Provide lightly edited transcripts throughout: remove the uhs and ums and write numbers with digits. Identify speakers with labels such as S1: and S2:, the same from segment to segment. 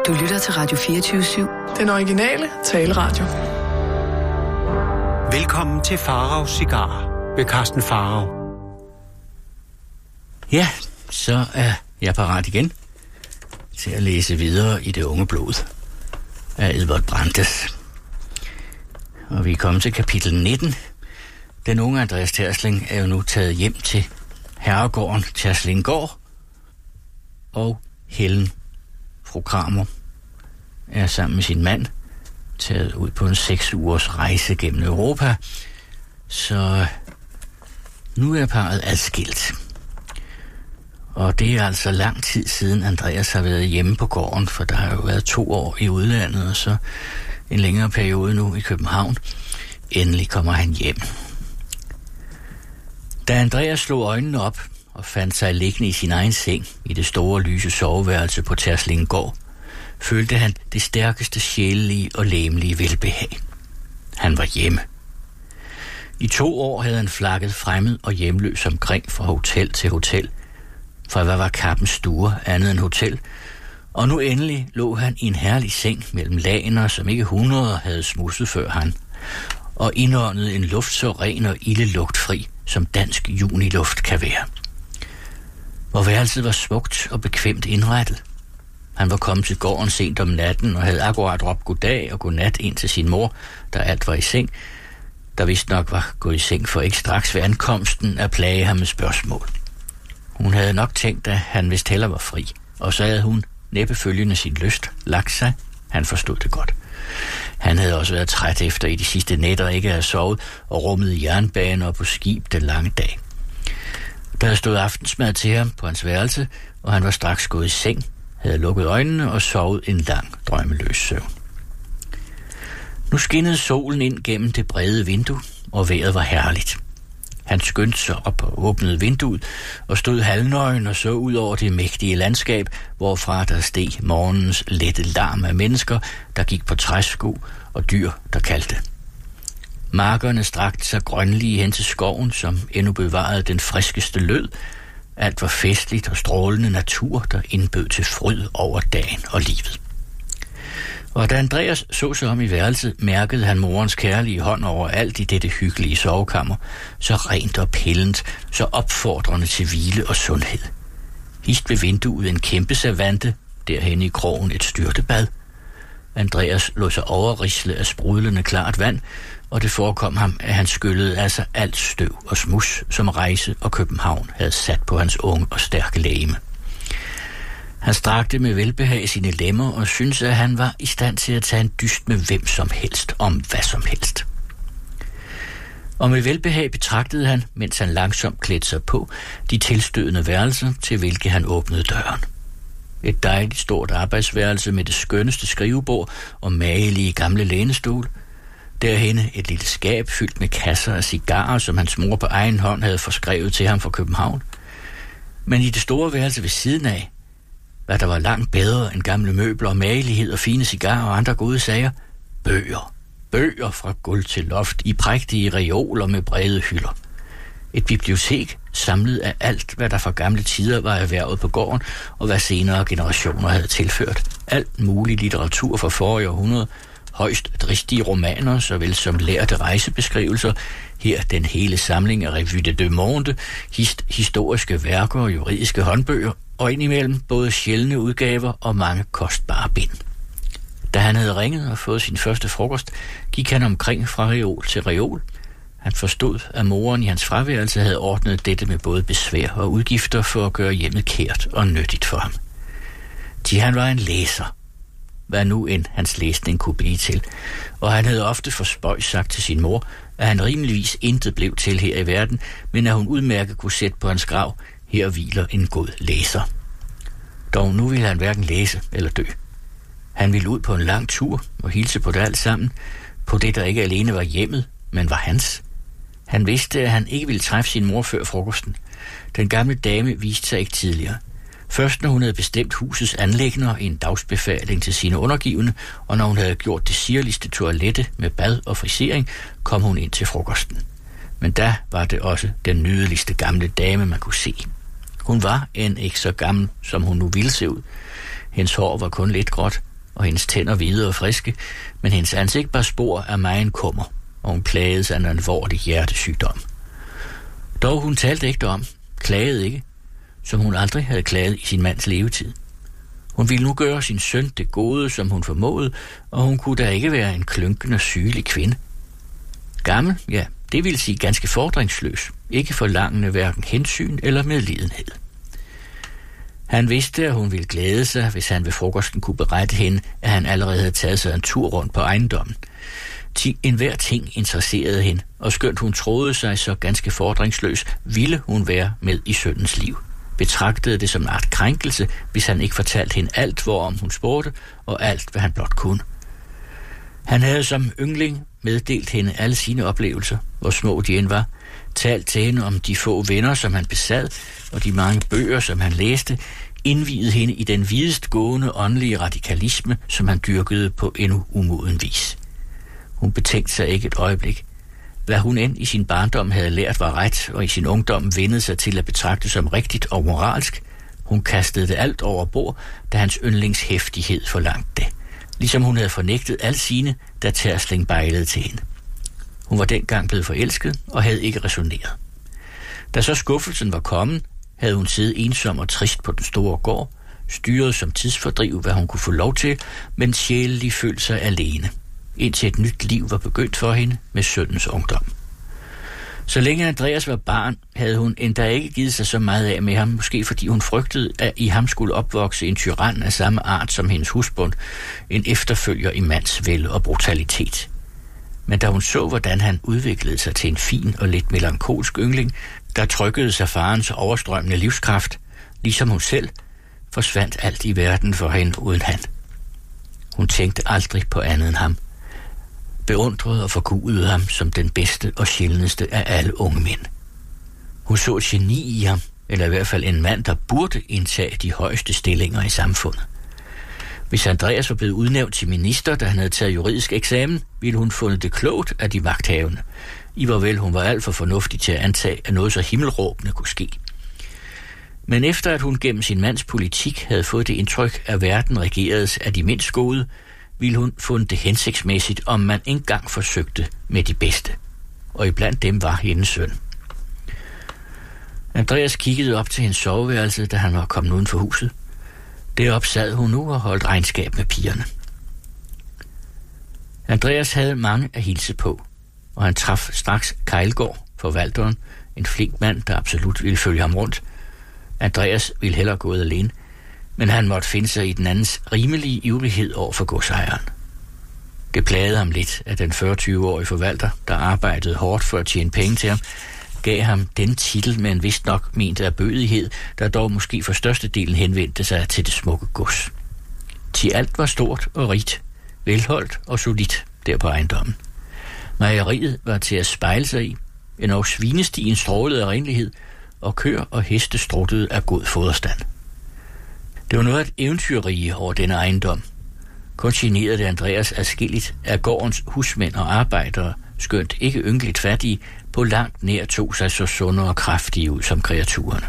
S1: Du lytter til Radio 24/7.
S2: Den originale taleradio.
S3: Velkommen til Faraos Cigarer ved Carsten Farao.
S4: Ja, så er jeg parat igen til at læse videre i Det unge blod af Edvard Brandes. Og vi er kommet til kapitel 19. Den unge Andreas Tersling er jo nu taget hjem til herregården Terslinggaard, og Helen, fru Kramer, er sammen med sin mand taget ud på en 6 ugers rejse gennem Europa, så nu er parret adskilt. Og det er altså lang tid siden Andreas har været hjemme på gården, for der har jo været 2 år i udlandet, og så en længere periode nu i København. Endelig kommer han hjem. Da Andreas slog øjnene op og fandt sig liggende i sin egen seng i det store lyse soveværelse på Terslinggaard, følte han det stærkeste sjælelige og legemlige velbehag. Han var hjemme. I 2 år havde han flakket fremmed og hjemløs omkring fra hotel til hotel, for hvad var kappens stuer andet end hotel, og nu endelig lå han i en herlig seng mellem lagener, som ikke 100 havde smudset før han, og indåndede en luft så ren og ildelugtfri, som dansk juniluft kan være. Hvor værelset var smukt og bekvemt indrettet. Han var kommet til gården sent om natten og havde akkurat råbt goddag og godnat ind til sin mor, da alt var i seng, der vist nok var gået i seng for ikke straks ved ankomsten at plage ham med spørgsmål. Hun havde nok tænkt, at han vist heller var fri, og så havde hun næppe følgende sin lyst lagt sig. Han forstod det godt. Han havde også været træt efter i de sidste nætter ikke at have sovet og rummet i jernbaner og på skib den lange dag. Der havde stået aftensmad til ham på hans værelse, og han var straks gået i seng, havde lukket øjnene og sovet en lang, drømmeløs søvn. Nu skinnede solen ind gennem det brede vindue, og vejret var herligt. Han skyndte sig op og åbnede vinduet og stod halvnøgen og så ud over det mægtige landskab, hvorfra der steg morgens lette larm af mennesker, der gik på træsko, og dyr, der kaldte. Markerne strakte sig grønlige hen til skoven, som endnu bevarede den friskeste lød. Alt var festligt og strålende natur, der indbød til fryd over dagen og livet. Og da Andreas så sig om i værelset, mærkede han morens kærlige hånd over alt i dette hyggelige sovekammer, så rent og pillent, så opfordrende til hvile og sundhed. Hist ved vinduet en kæmpe savante, derhen i krogen et styrtebad. Andreas lod sig overrisle af sprudlende klart vand, og det forekom ham, at han skyllede af sig alt støv og smuds, som Rejse og København havde sat på hans unge og stærke legeme. Han strakte med velbehag sine lemmer og syntes, at han var i stand til at tage en dyst med hvem som helst, om hvad som helst. Og med velbehag betragtede han, mens han langsomt klædte sig på, de tilstødende værelser, til hvilke han åbnede døren. Et dejligt stort arbejdsværelse med det skønneste skrivebord og magelige gamle lænestol. Derhenne et lille skab fyldt med kasser af cigarer, som hans mor på egen hånd havde forskrevet til ham fra København. Men i det store værelse ved siden af, hvad der var langt bedre end gamle møbler og magelighed og fine cigarer og andre gode sager, bøger. Bøger fra gulv til loft i prægtige reoler med brede hylder. Et bibliotek samlet af alt, hvad der fra gamle tider var erhvervet på gården, og hvad senere generationer havde tilført. Alt mulig litteratur fra forrige århundrede, højst dristige romaner, såvel som lærte rejsebeskrivelser, her den hele samling af Revue de Deux Mondes, historiske værker og juridiske håndbøger, og indimellem både sjældne udgaver og mange kostbare bind. Da han havde ringet og fået sin første frokost, gik han omkring fra reol til reol. Han forstod, at moren i hans fraværelse havde ordnet dette med både besvær og udgifter for at gøre hjemmet kært og nyttigt for ham. Han var en læser, hvad nu end hans læsning kunne blive til, og han havde ofte for spøjs sagt til sin mor, at han rimeligvis intet blev til her i verden, men at hun udmærket kunne sætte på hans grav, her hviler en god læser. Dog nu ville han hverken læse eller dø. Han ville ud på en lang tur og hilse på det alt sammen, på det, der ikke alene var hjemmet, men var hans. Han vidste, at han ikke ville træffe sin mor før frokosten. Den gamle dame viste sig ikke tidligere. Først når hun havde bestemt husets anliggender i en dagsbefaling til sine undergivende, og når hun havde gjort det sirligste toilette med bad og frisering, kom hun ind til frokosten. Men da var det også den nydeligste gamle dame, man kunne se. Hun var end ikke så gammel, som hun nu ville se ud. Hendes hår var kun lidt gråt, og hendes tænder hvide og friske, men hendes ansigt bar spor af megen kummer, og hun plagedes af en alvorlig hjertesygdom. Dog hun talte ikke om, klagede ikke, som hun aldrig havde klaget i sin mands levetid. Hun ville nu gøre sin søn det gode, som hun formåede, og hun kunne da ikke være en klynkende sygelig kvinde. Gammel, ja, det ville sige ganske fordringsløs, ikke forlangende hverken hensyn eller medlidenhed. Han vidste, at hun ville glæde sig, hvis han ved frokosten kunne berette hende, at han allerede havde taget sig en tur rundt på ejendommen. Enhver ting interesserede hende, og skønt hun troede sig så ganske fordringsløs, ville hun være med i sønnens liv. Betragtede det som en art krænkelse, hvis han ikke fortalte hende alt, hvorom hun spurgte, og alt, hvad han blot kunne. Han havde som yngling meddelt hende alle sine oplevelser, hvor små de end var, talt til hende om de få venner, som han besad, og de mange bøger, som han læste, indviede hende i den videst gående åndelige radikalisme, som han dyrkede på endnu umoden vis. Hun betænkte sig ikke et øjeblik. Hvad hun end i sin barndom havde lært var ret, og i sin ungdom vendede sig til at betragte som rigtigt og moralsk, hun kastede det alt over bord, da hans yndlingshæftighed forlangte det. Ligesom hun havde fornægtet al sine, da Tersling bejlede til hende. Hun var dengang blevet forelsket og havde ikke resoneret. Da så skuffelsen var kommet, havde hun siddet ensom og trist på den store gård, styret som tidsfordriv, hvad hun kunne få lov til, men sjælelig følte sig alene, indtil et nyt liv var begyndt for hende med sønnens ungdom. Så længe Andreas var barn, havde hun endda ikke givet sig så meget af med ham, måske fordi hun frygtede, at i ham skulle opvokse en tyran af samme art som hendes husbund, en efterfølger i mandsvælde og brutalitet. Men da hun så, hvordan han udviklede sig til en fin og lidt melankolsk yngling, der trykkede sig farens overstrømmende livskraft, ligesom hun selv, forsvandt alt i verden for hende uden han. Hun tænkte aldrig på andet end ham, beundrede og forgudede ham som den bedste og sjældneste af alle unge mænd. Hun så et geni i ham, eller i hvert fald en mand, der burde indtage de højeste stillinger i samfundet. Hvis Andreas var blevet udnævnt til minister, da han havde taget juridisk eksamen, ville hun fundet det klogt af de magthavende. I var vel, hun var alt for fornuftig til at antage, at noget så himmelråbende kunne ske. Men efter at hun gennem sin mands politik havde fået det indtryk, at verden regeredes af de mindst gode, ville hun fundet det hensigtsmæssigt, om man engang forsøgte med de bedste. Og iblandt dem var hendes søn. Andreas kiggede op til hendes soveværelse, da han var kommet uden for huset. Deroppe sad hun nu og holdt regnskab med pigerne. Andreas havde mange at hilse på, og han traf straks Kejlgaard, forvalteren, en flink mand, der absolut ville følge ham rundt. Andreas ville hellere gå ud alene, men han måtte finde sig i den andens rimelige ivrighed over for godsejeren. Det plagede ham lidt, at den 40-20-årige forvalter, der arbejdede hårdt for at tjene penge til ham, gav ham den titel med en vist nok ment erbødighed, der dog måske for størstedelen henvendte sig til det smukke gods. Til alt var stort og rigt, velholdt og solidt der på ejendommen. Mejeriet var til at spejle sig i, endog svinestien strålede af renlighed, og køer og heste struttede af god foderstand. Det var noget af et eventyrrige over denne ejendom. Kun generede det Andreas adskilligt af gårdens husmænd og arbejdere, skønt ikke ynkeligt fattige, på langt nær tog sig så sunde og kraftige ud som kreaturerne.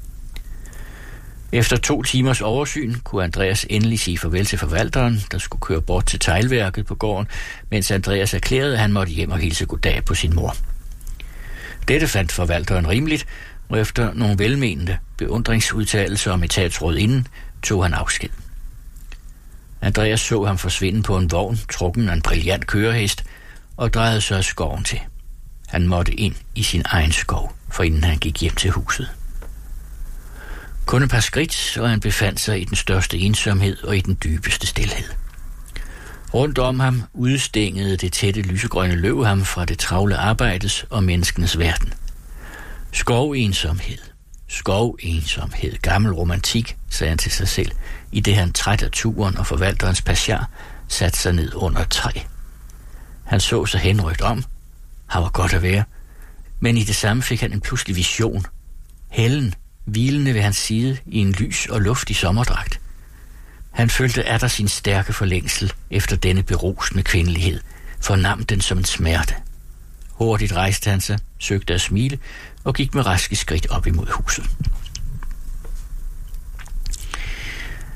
S4: Efter 2 timers oversyn kunne Andreas endelig sige farvel til forvalteren, der skulle køre bort til teglværket på gården, mens Andreas erklærede, at han måtte hjem og hilse goddag på sin mor. Dette fandt forvalteren rimeligt, og efter nogle velmenende beundringsudtalelser om etatsrådinden tog han afsked. Andreas så ham forsvinde på en vogn, trukken af en brilliant kørehest, og drejede så af skoven til. Han måtte ind i sin egen skov, for inden han gik hjem til huset. Kun et par skridt, og han befandt sig i den største ensomhed og i den dybeste stilhed. Rundt om ham udstængede det tætte lysegrønne løv ham fra det travle arbejdes og menneskenes verden. Skovensomhed, gammel romantik, sagde han til sig selv, i det han træt af turen og forvalterens passiar satte sig ned under et træ. Han så sig henrygt om. Han var godt at være. Men i det samme fik han en pludselig vision. Helen, hvilende ved hans side i en lys og luftig sommerdragt. Han følte atter sin stærke forlængsel efter denne berusende kvindelighed, fornam den som en smerte. Hurtigt rejste han sig, søgte at smile og gik med raske skridt op imod huset.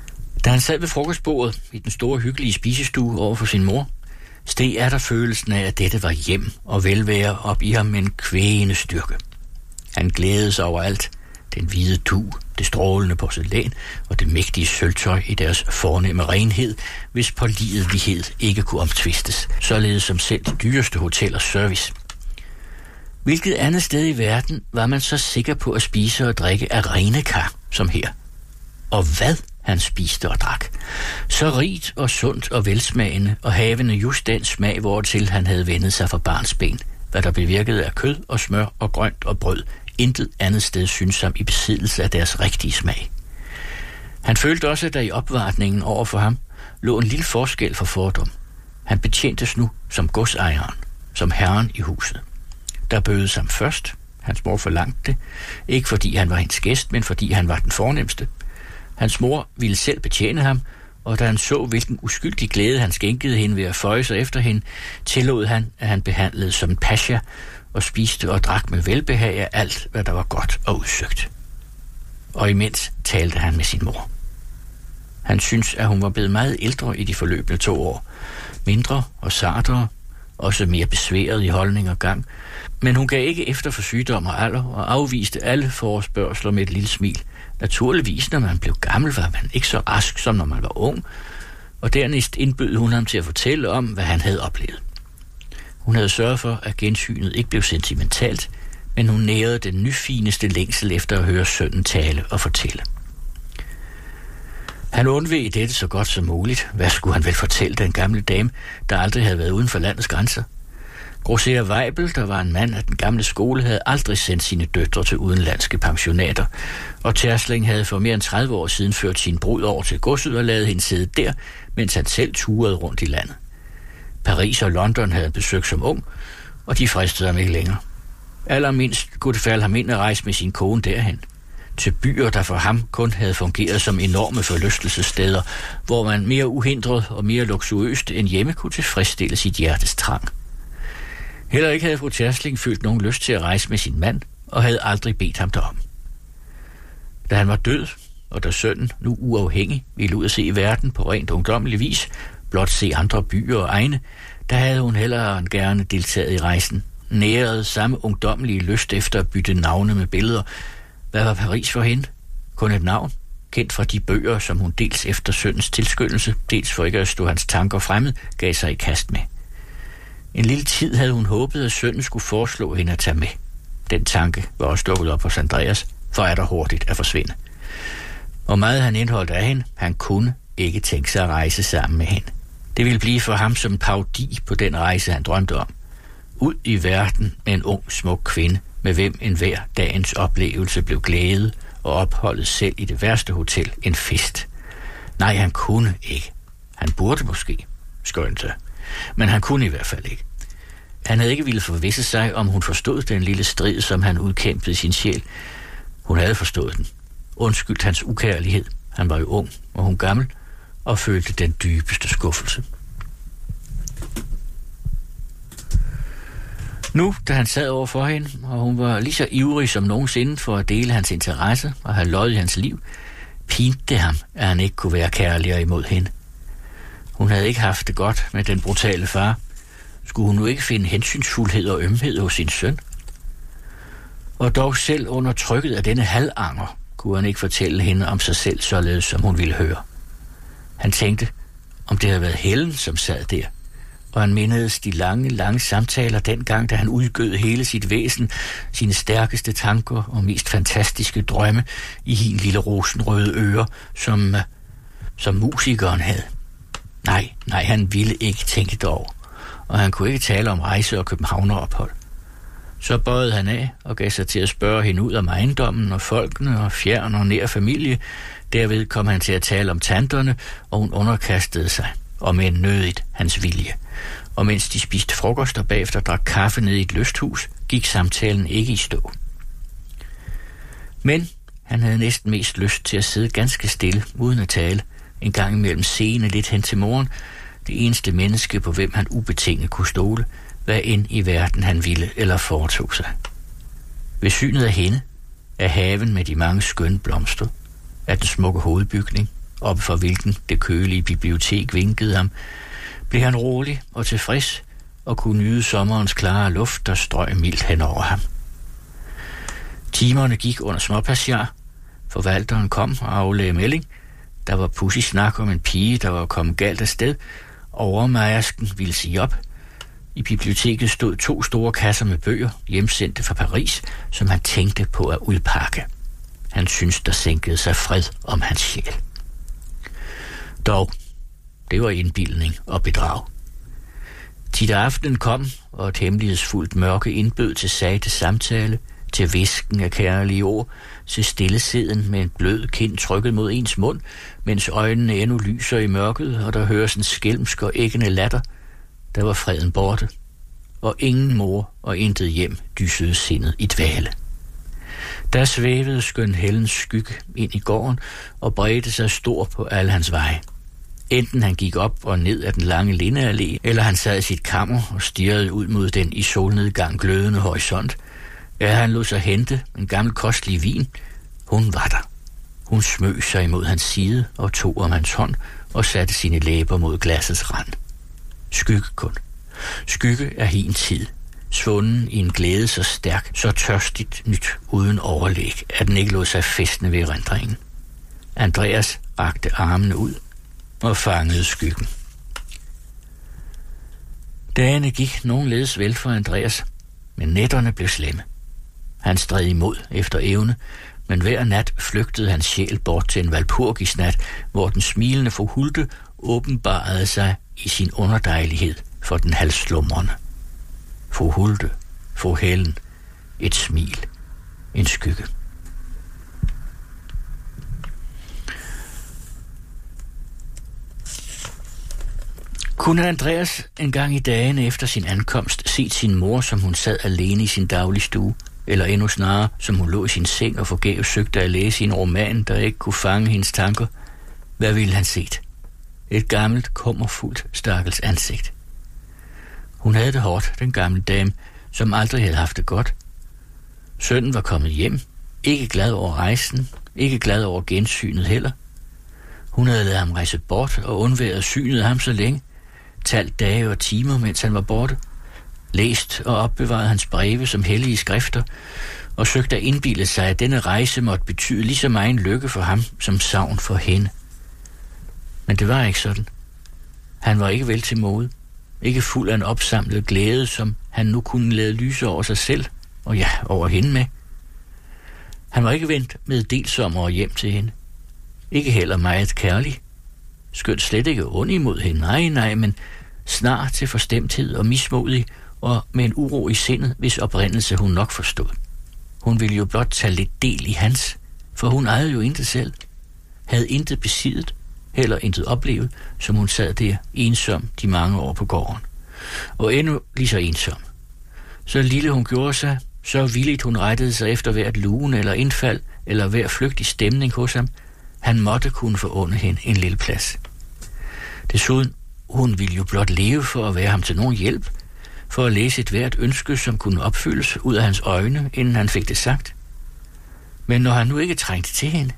S4: Da han sad ved frokostbordet i den store hyggelige spisestue over for sin mor, steg der følelsen af, at dette var hjem og velvære op i ham med en kvægende styrke. Han glædede sig over alt. Den hvide dug, det strålende porcelæn og det mægtige sølvtøj i deres fornemme renhed, hvis pålidelighed ikke kunne omtvistes, således som selv de dyreste hotellers service. Hvilket andet sted i verden var man så sikker på at spise og drikke af rene kar som her? Og hvad han spiste og drak. Så rigt og sundt og velsmagende og havende just den smag, hvortil han havde vendet sig fra barnsben, hvad der bevirkede af kød og smør og grønt og brød. Intet andet sted synes ham i besiddelse af deres rigtige smag. Han følte også, at der i opvartningen over for ham lå en lille forskel for fordom. Han betjentes nu som godsejeren, som herren i huset. Der bødes ham først. Hans mor forlangte det, ikke fordi han var hendes gæst, men fordi han var den fornemste. Hans mor ville selv betjene ham, og da han så, hvilken uskyldig glæde han skænkede hende ved at føje sig efter hende, tillod han, at han behandlede som en pasha, og spiste og drak med velbehag af alt, hvad der var godt og udsøgt. Og imens talte han med sin mor. Han syntes, at hun var blevet meget ældre i de forløbende 2 år. Mindre og sartere, også mere besværet i holdning og gang, men hun gav ikke efter for sygdom og alder og afviste alle forespørgsler med et lille smil. Naturligvis, når man blev gammel, var man ikke så rask, som når man var ung, og dernæst indbød hun ham til at fortælle om, hvad han havde oplevet. Hun havde sørget for, at gensynet ikke blev sentimentalt, men hun nærede den nyfineste længsel efter at høre sønnen tale og fortælle. Han undveg dette så godt som muligt. Hvad skulle han vel fortælle den gamle dame, der aldrig havde været uden for landets grænser? Grosserer Weibel, der var en mand af den gamle skole, havde aldrig sendt sine døtre til udenlandske pensionater, og Tersling havde for mere end 30 år siden ført sin brud over til godset og ladet hende sidde der, mens han selv turede rundt i landet. Paris og London havde han besøgt som ung, og de fristede ham ikke længere. Allermindst kunne det falde ham ind at rejse med sin kone derhen, til byer, der for ham kun havde fungeret som enorme forlystelsessteder, hvor man mere uhindret og mere luksuriøst end hjemme kunne tilfredsstille sit hjertes trang. Heller ikke havde fru Tersling følt nogen lyst til at rejse med sin mand, og havde aldrig bedt ham derom. Da han var død, og da sønnen, nu uafhængig, ville ud at se i verden på rent ungdommelig vis, blot se andre byer og egne, der havde hun hellere end gerne deltaget i rejsen, næret samme ungdommelige lyst efter at bytte navne med billeder. Hvad var Paris for hende? Kun et navn, kendt fra de bøger, som hun dels efter sønnens tilskyndelse, dels for ikke at stå hans tanker fremmed, gav sig i kast med. En lille tid havde hun håbet, at sønnen skulle foreslå hende at tage med. Den tanke var også dukket op hos Andreas, for er der hurtigt at forsvinde. Og meget han indholdt af hende, han kunne ikke tænke sig at rejse sammen med hende. Det ville blive for ham som en parodi på den rejse, han drømte om. Ud i verden med en ung, smuk kvinde, med hvem enhver dagens oplevelse blev glæde, og opholdet selv i det værste hotel en fest. Nej, han kunne ikke. Han burde måske, skønte, men han kunne i hvert fald ikke. Han havde ikke ville forvisse sig, om hun forstod den lille strid, som han udkæmpede i sin sjæl. Hun havde forstået den. Undskyldt hans ukærlighed. Han var jo ung, og hun gammel, og følte den dybeste skuffelse. Nu, da han sad over for hende, og hun var lige så ivrig som nogensinde for at dele hans interesse og have lod i hans liv, pinte det ham, at han ikke kunne være kærligere imod hende. Hun havde ikke haft det godt med den brutale far. Skulle hun nu ikke finde hensynsfuldhed og ømhed hos sin søn? Og dog selv under trykket af denne halvanger, kunne han ikke fortælle hende om sig selv således, som hun ville høre. Han tænkte, om det havde været Helen, som sad der, og han mindedes de lange samtaler dengang, da han udgød hele sit væsen, sine stærkeste tanker og mest fantastiske drømme i hin lille rosenrøde ører, som musikeren havde. Nej, han ville ikke tænke derover, og han kunne ikke tale om rejse og københavnerophold. Så bøjede han af og gav sig til at spørge hende ud om ejendommen og folkene og fjern og nær familie. Derved kom han til at tale om tanterne, og hun underkastede sig, og med nødigt hans vilje. Og mens de spiste frokost og bagefter drak kaffe ned i et lysthus, gik samtalen ikke i stå. Men han havde næsten mest lyst til at sidde ganske stille, uden at tale, en gang imellem seende lidt hen til moren, det eneste menneske, på hvem han ubetinget kunne stole, hvad end i verden han ville eller foretog sig. Ved synet af hende, af haven med de mange skønne blomster, af den smukke hovedbygning, op for hvilken det kølige bibliotek vinkede ham, blev han rolig og tilfreds og kunne nyde sommerens klare luft, der strøg mildt hen over ham. Timerne gik under småpassiar. Forvalteren kom og aflagde melding. Der var pudsig snak om en pige, der var kommet galt afsted. Overmejersken ville sige op. I biblioteket stod 2 store kasser med bøger, hjemsendte fra Paris, som han tænkte på at udpakke. Han syntes, der sænkede sig fred om hans sjæl. Dog, det var indbildning og bedrag. Tit aftenen kom, og et hemmelighedsfuldt mørke indbød til sagte samtale, til hvisken af kærlige ord, til stillesiden med en blød kind trykket mod ens mund, mens øjnene endnu lyser i mørket, og der høres en skælmsk og æggende latter. Der var freden borte, og ingen mor og intet hjem dysede sindet i dvale. Der svævede skøn Hellens skygge ind i gården og bredte sig stor på alle hans veje. Enten han gik op og ned ad den lange lindeallé, eller han sad i sit kammer og stirrede ud mod den i solnedgang glødende horisont, eller han lod sig hente en gammel kostelig vin. Hun var der. Hun smøg sig imod hans side og tog om hans hånd og satte sine læber mod glassets rand. Skygge kun. Skygge er hin tid, svunden i en glæde så stærk, så tørstigt nyt uden overlæg, at den ikke lod sig fæstne ved erindringen. Andreas rakte armene ud og fangede skyggen. Dagene gik nogenledes vel for Andreas, men nætterne blev slemme. Han stred imod efter evne, men hver nat flygtede hans sjæl bort til en valpurgisnat, hvor den smilende forhulte åbenbarede sig i sin underdejlighed for den halvslumrende. Forhulte, forhælden, et smil, en skygge. Kunne Andreas engang i dagene efter sin ankomst set sin mor, som hun sad alene i sin dagligstue, eller endnu snarere, som hun lå i sin seng og forgæves søgte at læse en roman, der ikke kunne fange hendes tanker? Hvad ville han set? Et gammelt, kummerfuldt, stakkels ansigt. Hun havde det hårdt, den gamle dame, som aldrig havde haft det godt. Sønnen var kommet hjem, ikke glad over rejsen, ikke glad over gensynet heller. Hun havde ladet ham rejse bort og undværet synet af ham så længe, talt dage og timer, mens han var borte, læst og opbevaret hans breve som hellige skrifter, og søgte at indbille sig, at denne rejse måtte betyde lige så meget en lykke for ham, som savn for hende. Men det var ikke sådan. Han var ikke vel til mode, ikke fuld af en opsamlet glæde, som han nu kunne lade lyse over sig selv, og ja, over hende med. Han var ikke vendt med delsommer hjem til hende. Ikke heller meget kærlig. Skønt slet ikke ond imod hende, nej, men snart til forstemthed og mismodig, og med en uro i sindet, hvis oprindelse hun nok forstod. Hun ville jo blot tage lidt del i hans, for hun ejede jo intet selv, havde intet besiddet, heller intet oplevet, som hun sad der ensom de mange år på gården. Og endnu lige så ensom. Så lille hun gjorde sig, så villigt hun rettede sig efter hvert lugen eller indfald, eller hver flygtig stemning hos ham. Han måtte kunne forunde hende en lille plads. Desuden, hun ville jo blot leve for at være ham til nogen hjælp, for at læse et hvert ønske, som kunne opfyldes ud af hans øjne, inden han fik det sagt. Men når han nu ikke trængte til hende,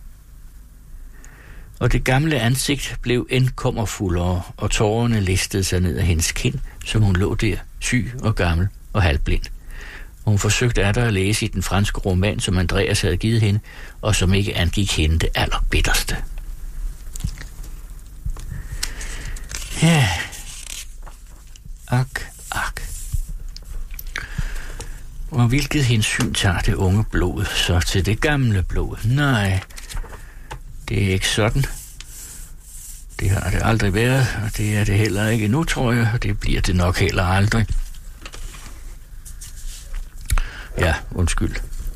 S4: og det gamle ansigt blev end kummerfuldere, og tårerne listede sig ned af hendes kind, som hun lå der, syg og gammel og halvblind. Og hun forsøgte atter at læse i den franske roman, som Andreas havde givet hende, og som ikke angik hende det allerbitterste. Ja, ak. Og hvilket hensyn tager det unge blod så til det gamle blod? Nej, det er ikke sådan. Det har det aldrig været, og det er det heller ikke nu, tror jeg, og det bliver det nok heller aldrig. Ja, undskyld.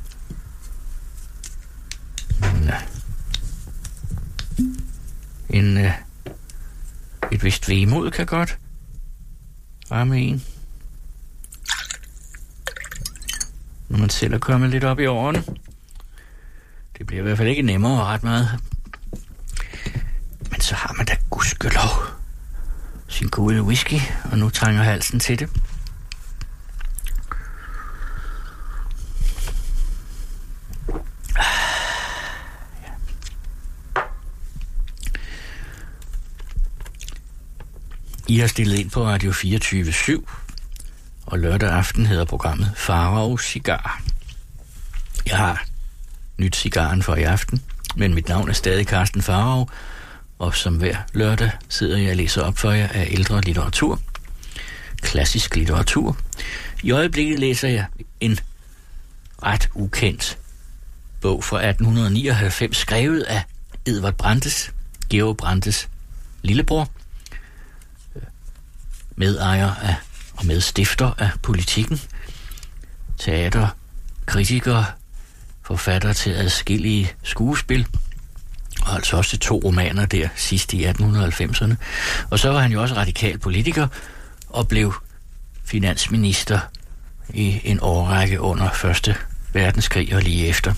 S4: Men, et vist vemod kan godt ramme en, når man selv er kommet lidt op i årene. Det bliver i hvert fald ikke nemmere ret meget. Men så har man da gudskelov sin gode whisky, og nu trænger halsen til det. I har stillet ind på Radio 24/7, og lørdag aften hedder programmet Farao Cigar. Jeg har nyt cigaren for i aften, men mit navn er stadig Carsten Farao, og som hver lørdag sidder jeg og læser op for jer af ældre litteratur, klassisk litteratur. I øjeblikket læser jeg en ret ukendt bog fra 1899, skrevet af Edvard Brandes, Georg Brandes lillebror, medejer af og medstifter af Politikken, teater, kritiker, forfatter til adskillige skuespil, og altså også 2 romaner der sidst i 1890'erne. Og så var han jo også radikal politiker og blev finansminister i en årrække under 1. verdenskrig og lige efter.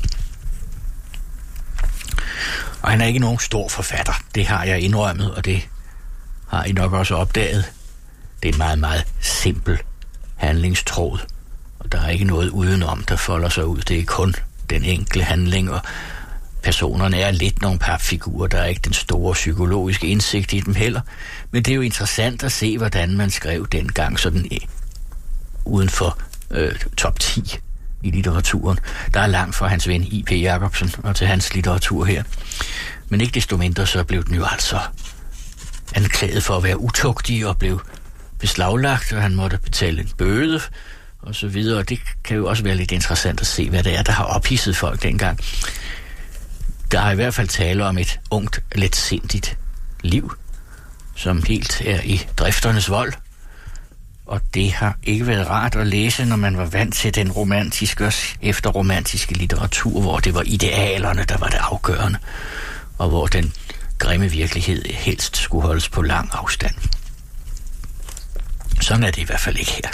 S4: Og han er ikke nogen stor forfatter. Det har jeg indrømmet, og det har I nok også opdaget. Det er en meget, meget simpel handlingstråd, og der er ikke noget udenom, der folder sig ud. Det er kun den enkle handling, og personerne er lidt nogle papfigurer. Der er ikke den store psykologiske indsigt i dem heller. Men det er jo interessant at se, hvordan man skrev dengang sådan uden for top 10 i litteraturen. Der er langt fra hans ven I.P. Jacobsen og til hans litteratur her. Men ikke desto mindre, så blev den jo altså anklaget for at være utugtig og blev beslaglagt, og han måtte betale en bøde og så videre. Og det kan jo også være lidt interessant at se, hvad det er, der har ophidset folk dengang. Der er i hvert fald tale om et ungt, letsindigt liv, som helt er i drifternes vold. Og det har ikke været rart at læse, når man var vant til den romantiske og efterromantiske litteratur, hvor det var idealerne, der var det afgørende, og hvor den grimme virkelighed helst skulle holdes på lang afstand. Sådan er det i hvert fald ikke her.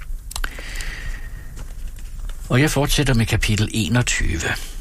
S4: Og jeg fortsætter med kapitel 21.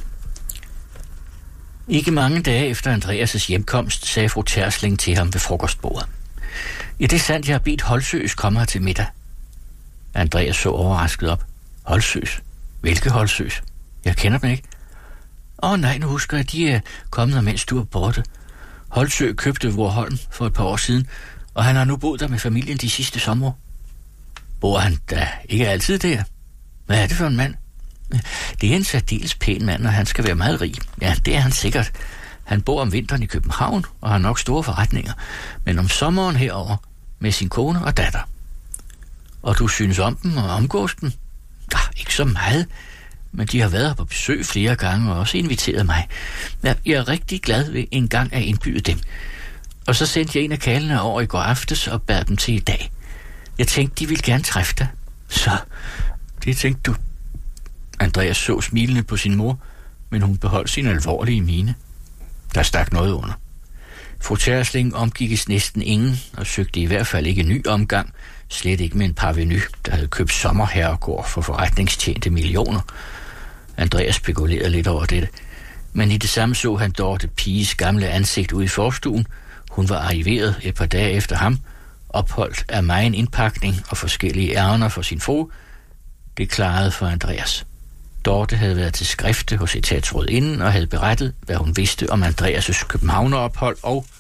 S4: Ikke mange dage efter Andreas' hjemkomst, sagde fru Tersling til ham ved frokostbordet: Ja, det er sandt, jeg har bedt Holsøs komme her til middag. Andreas så overrasket op. Holsøs? Hvilke Holsøs? Jeg kender dem ikke. Nej, nu husker jeg, de er kommet, mens du er borte. Holsø købte Vorholm for et par år siden, og han har nu boet der med familien de sidste sommer. Bor han da ikke altid der? Hvad er det for en mand? Det er en særdeles pæn mand, og han skal være meget rig. Ja, det er han sikkert. Han bor om vinteren i København og har nok store forretninger, men om sommeren herover med sin kone og datter. Og du synes om dem og omgås dem? Ikke så meget, men de har været her på besøg flere gange og også inviteret mig. Jeg er rigtig glad ved en gang at indbyde dem. Og så sendte jeg en af kaldene over i går aftes og bad dem til i dag. Jeg tænkte, de ville gerne træffe dig. Så, det tænkte du. Andreas så smilende på sin mor, men hun beholdt sin alvorlige mine. Der stak noget under. Fru Tersling omgikkes næsten ingen, og søgte i hvert fald ikke ny omgang, slet ikke med en parvenu, der havde købt sommerherregård for forretningstjente millioner. Andreas spekulerede lidt over dette, men i det samme så han Dorte Piges gamle ansigt ude i forstuen. Hun var arriveret et par dage efter ham, opholdt af megen indpakning og forskellige ærner for sin frue. Det klarede for Andreas. Dorte havde været til skrifte hos etatsrådinden og havde berettet, hvad hun vidste om Andreas' københavnerophold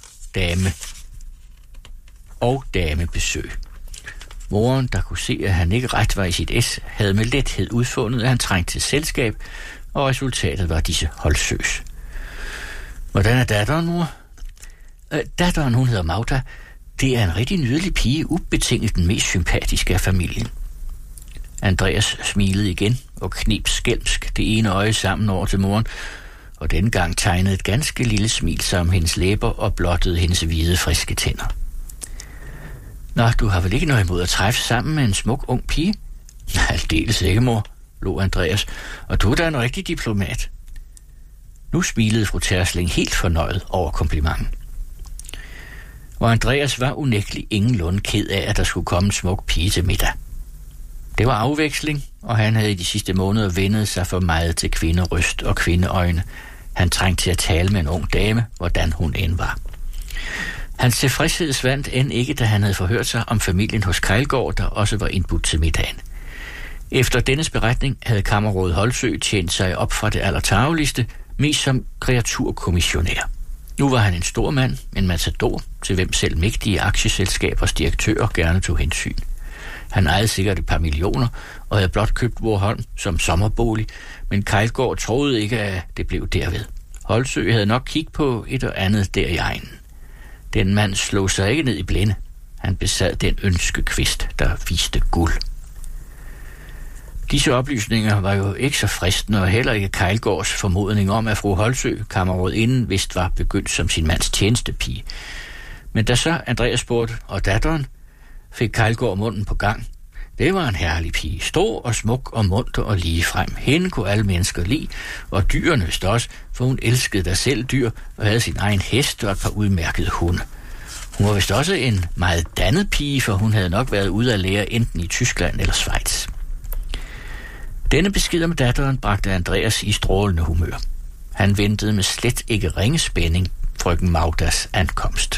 S4: og damebesøg. Moren, der kunne se, at han ikke ret var i sit S, havde med lethed udfundet, at han trængte til selskab, og resultatet var disse Holsøs. Hvordan er datteren, mor? Datteren, hun hedder Magda. Det er en rigtig nydelig pige, ubetinget den mest sympatiske af familien. Andreas smilede igen og kneb skælmsk det ene øje sammen over til moren, og denne gang tegnede et ganske lille smil som hendes læber og blottede hendes hvide, friske tænder. Nå, du har vel ikke noget imod at træffe sammen med en smuk ung pige? Aldeles ikke, mor, lå Andreas, og du er da en rigtig diplomat. Nu smilede fru Tersling helt fornøjet over komplimenten. Og Andreas var unægtelig ingenlunde ked af, at der skulle komme en smuk pige til middag. Det var afveksling, og han havde i de sidste måneder vendet sig for meget til kvinderøst og kvindeøjne. Han trængte til at tale med en ung dame, hvordan hun end var. Hans tilfredshed svandt end ikke, da han havde forhørt sig om familien hos Kejlgaard, der også var indbudt til middagen. Efter dennes beretning havde kammerråd Holsø tjent sig op fra det allertarveligste, mest som kreaturkommissionær. Nu var han en stor mand, en matador, til hvem selv mægtige aktieselskabers direktører gerne tog hensyn. Han ejede sikkert et par millioner, og havde blot købt Vorholm som sommerbolig, men Keilgaard troede ikke, at det blev derved. Holsø havde nok kig på et og andet der i egnen. Den mand slog sig ikke ned i blinde. Han besad den ønskekvist, der viste guld. Disse oplysninger var jo ikke så fristende, og heller ikke Keilgaards formodning om, at fru Holsø, kammerrådinden, vist var begyndt som sin mands tjenestepige. Men da så Andreas spurgte, og datteren, fik Keilgaard munden på gang. Det var en herlig pige, stor og smuk og munter og ligefrem. Hende kunne alle mennesker lide, og dyrene vist også, for hun elskede da selv dyr og havde sin egen hest og et par udmærkede hunde. Hun var vist også en meget dannet pige, for hun havde nok været ude at lære enten i Tyskland eller Schweiz. Denne besked med datteren bragte Andreas i strålende humør. Han ventede med slet ikke ringe spænding frøken Magdas ankomst.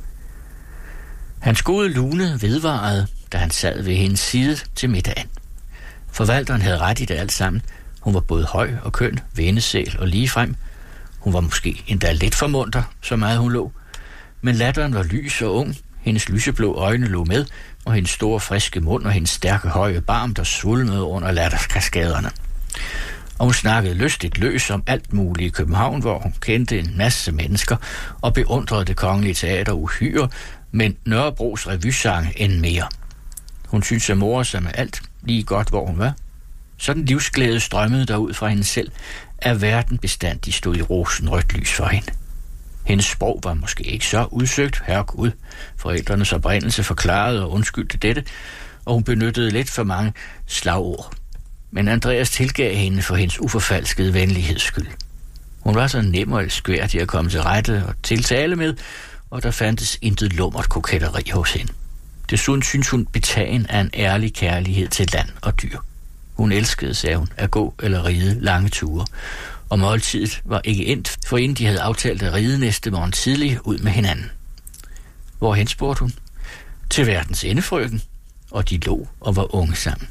S4: Hans gode lune vedvarede, da han sad ved hendes side til middagen. Forvalteren havde ret i det alt sammen. Hun var både høj og køn, vendesæl og ligefrem. Hun var måske endda lidt for munter, så meget hun lå. Men latteren var lys og ung. Hendes lyseblå øjne lå med, og hendes store friske mund og hendes stærke høje barm, der svulmede under latterskaskaderne. Og hun snakkede lystigt løs om alt muligt i København, hvor hun kendte en masse mennesker og beundrede det kongelige teater uhyre, men Nørrebros revysange end mere. Hun syntes at more sig med alt, lige godt hvor hun var. Sådan livsglæde strømmede derud fra hende selv, at verden bestandig stod i rosenrødt lys for hende. Hendes sprog var måske ikke så udsøgt, herregud. Forældrenes oprindelse forklarede og undskyldte dette, og hun benyttede lidt for mange slagord. Men Andreas tilgav hende for hendes uforfalskede venligheds skyld. Hun var så nem og elskværdig at komme til rette og tiltale med, og der fandtes intet lummert koketteri hos hende. Desuden synes hun betagen af en ærlig kærlighed til land og dyr. Hun elskede, sagde hun, at gå eller ride lange ture, og måltidet var ikke endt, for inden de havde aftalt at ride næste morgen tidligt ud med hinanden. Hvorhen spurgte hun? Til verdens ende, frøken, og de lå og var unge sammen.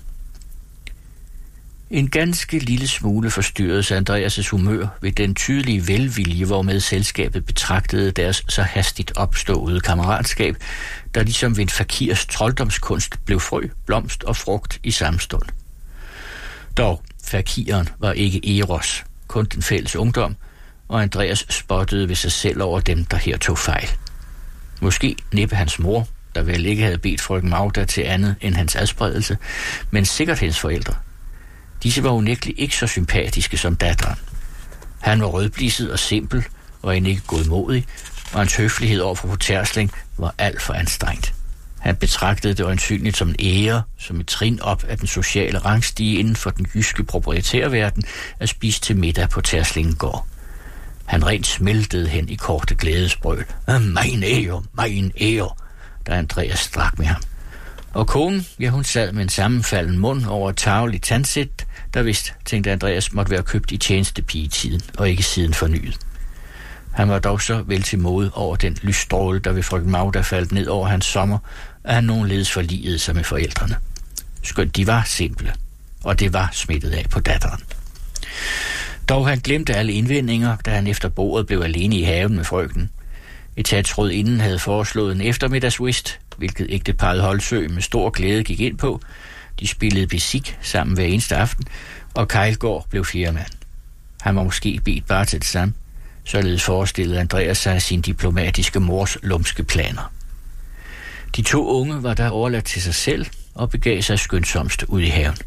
S4: En ganske lille smule forstyrrede Andreas' humør ved den tydelige velvilje, hvormed selskabet betragtede deres så hastigt opståede kammeratskab, der ligesom ved en fakirs trolddomskunst blev frø, blomst og frugt i samme stund. Dog, fakiren var ikke Eros, kun den fælles ungdom, og Andreas spottede ved sig selv over dem, der her tog fejl. Måske næppe hans mor, der vel ikke havde bedt frøken Magda til andet end hans adspredelse, men sikkert hendes forældre. Disse var unægteligt ikke så sympatiske som datteren. Han var rødblisset og simpel, og end ikke godmodig, og hans høflighed over for Tersling var alt for anstrengt. Han betragtede det øjensynligt som en ære, som et trin op af den sociale rangstige inden for den jyske proprietærverden at spise til middag på Terslingegård. Han rent smeltede hen i korte glædesbrøl. Mein ære, da Andreas drak med ham. Og konen, ja, hun sad med en sammenfalden mund over et tarveligt tandsæt, der vist, tænkte Andreas, måtte være købt i tjenestepigetiden og ikke siden fornyet. Han var dog så vel til mode over den lysstråle, der ved frøken Magda faldt ned over hans sommer, at han nogenledes forligede sig med forældrene. Skønt de var simple, og det var smittet af på datteren. Dog han glemte alle indvendinger, da han efter bordet blev alene i haven med frøken. Etatsråd inden havde foreslået en eftermiddagswhist, hvilket ægteparret Holsø med stor glæde gik ind på. De spillede besik sammen hver eneste aften, og Keilgaard blev fjerdemand. Han var måske bedt bare til det samme. Således forestillede Andreas sig sin diplomatiske mors lumske planer. De to unge var der overladt til sig selv og begav sig skyndsomst ud i haven.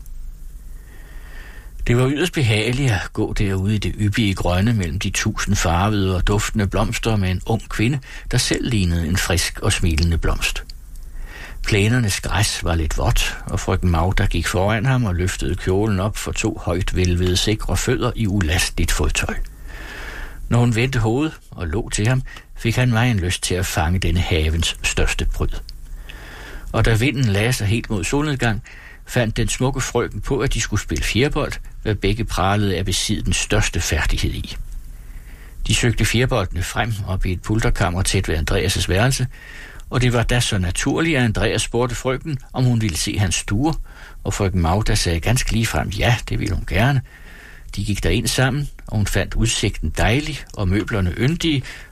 S4: Det var yderst behageligt at gå derude i det yppige grønne mellem de 1000 farvede og duftende blomster med en ung kvinde, der selv lignede en frisk og smilende blomst. Plænernes græs var lidt vådt, og frøken Magda gik foran ham og løftede kjolen op for 2 højt velvede sikre fødder i ulasteligt fodtøj. Når hun vendte hovedet og lå til ham, fik han meget lyst til at fange denne havens største pryd. Og da vinden lagde sig helt mod solnedgang, fandt den smukke frøken på, at de skulle spille fjerbold, hvad begge pralede af besidde den største færdighed i. De søgte fjerboldene frem op i et pulterkammer tæt ved Andreas' værelse, og det var da så naturligt, at Andreas spurgte frøken, om hun ville se hans stuer, og frøken Magda sagde ganske ligefrem, ja, det ville hun gerne. De gik derind sammen, og hun fandt udsigten dejlig og møblerne yndige,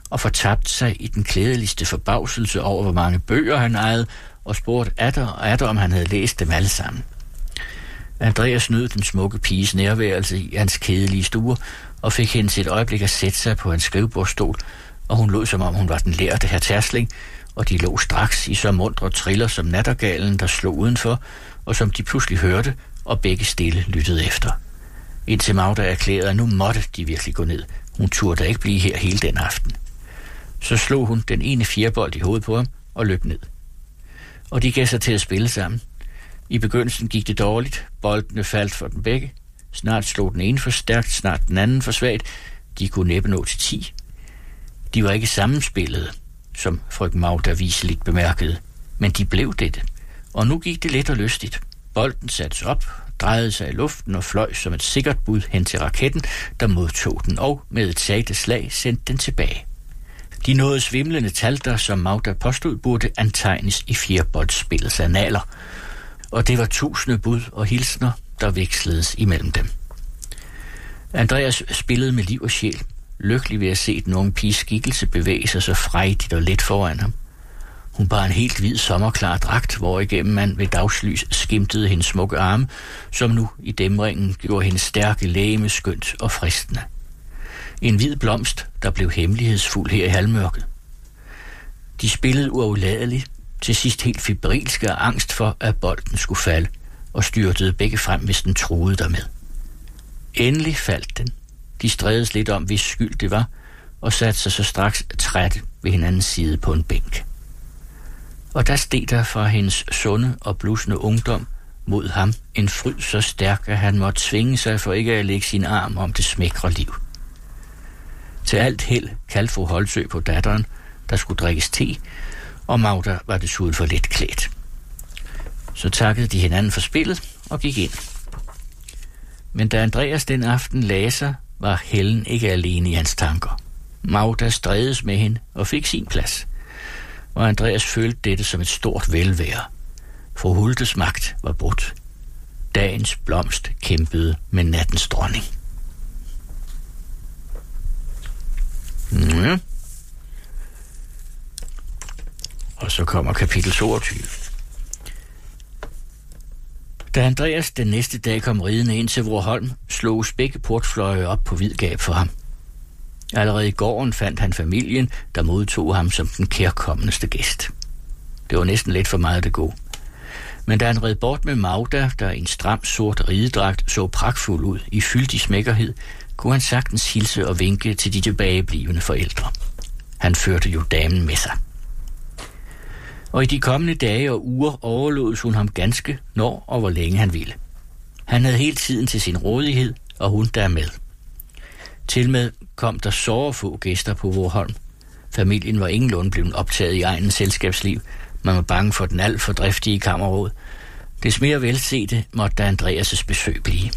S4: og fortabte sig i den klædeligste forbavselse over, hvor mange bøger han ejede, og spurgte atter, om han havde læst dem alle sammen. Andreas nød den smukke piges nærværelse i hans kedelige stue, og fik hende til et øjeblik at sætte sig på hans skrivebordstol, og hun lod, som om hun var den lærte herr Tersling, og de lå straks i så mundre triller som nattergalen, der slog udenfor, og som de pludselig hørte, og begge stille lyttede efter. Indtil Magda erklærede, at nu måtte de virkelig gå ned. Hun turde ikke blive her hele den aften. Så slog hun den ene fjerbold i hovedet på ham og løb ned. Og de gav sig til at spille sammen. I begyndelsen gik det dårligt. Boldene faldt for dem begge. Snart slog den ene for stærkt, snart den anden for svagt. De kunne næppe nå til 10. De var ikke sammenspillede, som frøken Magda viseligt bemærkede, men de blev dette. Og nu gik det let og lystigt. Bolden sattes op, drejede sig i luften og fløj som et sikkert bud hen til raketten, der modtog den og med et sagte slag sendte den tilbage. De nåede svimlende tal, der som Magda påstod burde antegnes i fjerboldspillets annaler, og det var 1000 bud og hilsner, der veksledes imellem dem. Andreas spillede med liv og sjæl, lykkelig ved at se den unge piges skikkelse bevæge sig så frejdigt og let foran ham. Hun bar en helt hvid sommerklar dragt, hvorigennem man ved dagslys skimtede hendes smukke arme, som nu i dæmringen gjorde hendes stærke legeme skønt og fristende. En hvid blomst, der blev hemmelighedsfuld her i halvmørket. De spillede uafladeligt, til sidst helt febrilske af angst for, at bolden skulle falde, og styrtede begge frem, hvis den truede dermed. Endelig faldt den. De strædes lidt om, hvis skyld det var, og satte sig så straks trætte ved hinandens side på en bænk. Og der steg der fra hendes sunde og blusende ungdom mod ham en fryd så stærk, at han måtte tvinge sig for ikke at lægge sin arm om det smækre liv. Til alt held kaldte fru Holtsø på datteren, der skulle drikkes te, og Magda var desuden for let klædt. Så takkede de hinanden for spillet og gik ind. Men da Andreas den aften lagde sig, var Helen ikke alene i hans tanker. Magda strædes med hende og fik sin plads, og Andreas følte dette som et stort velvære. Fru Hultes magt var brudt. Dagens blomst kæmpede med nattens dronning. Og så kommer kapitel 22. Da Andreas den næste dag kom ridende ind til Vrorholm, sloges begge portfløje op på vid gab for ham. Allerede i gården fandt han familien, der modtog ham som den kærkommendeste gæst. Det var næsten lidt for meget det gode. Men da han red bort med Magda, der i en stram sort ridedragt så pragtfuld ud i fyldig smækkerhed, kunne han sagtens hilse og vinke til de tilbageblivende forældre. Han førte jo damen med sig. Og i de kommende dage og uger overlod hun ham ganske, når og hvor længe han ville. Han havde hele tiden til sin rådighed, og hun dermed. Tilmed kom der så få gæster på Vrorholm. Familien var ingenlunde blevet optaget i egens selskabsliv. Man var bange for den alt for driftige kammerråd. Des mere velsete måtte da Andreas' besøg blive.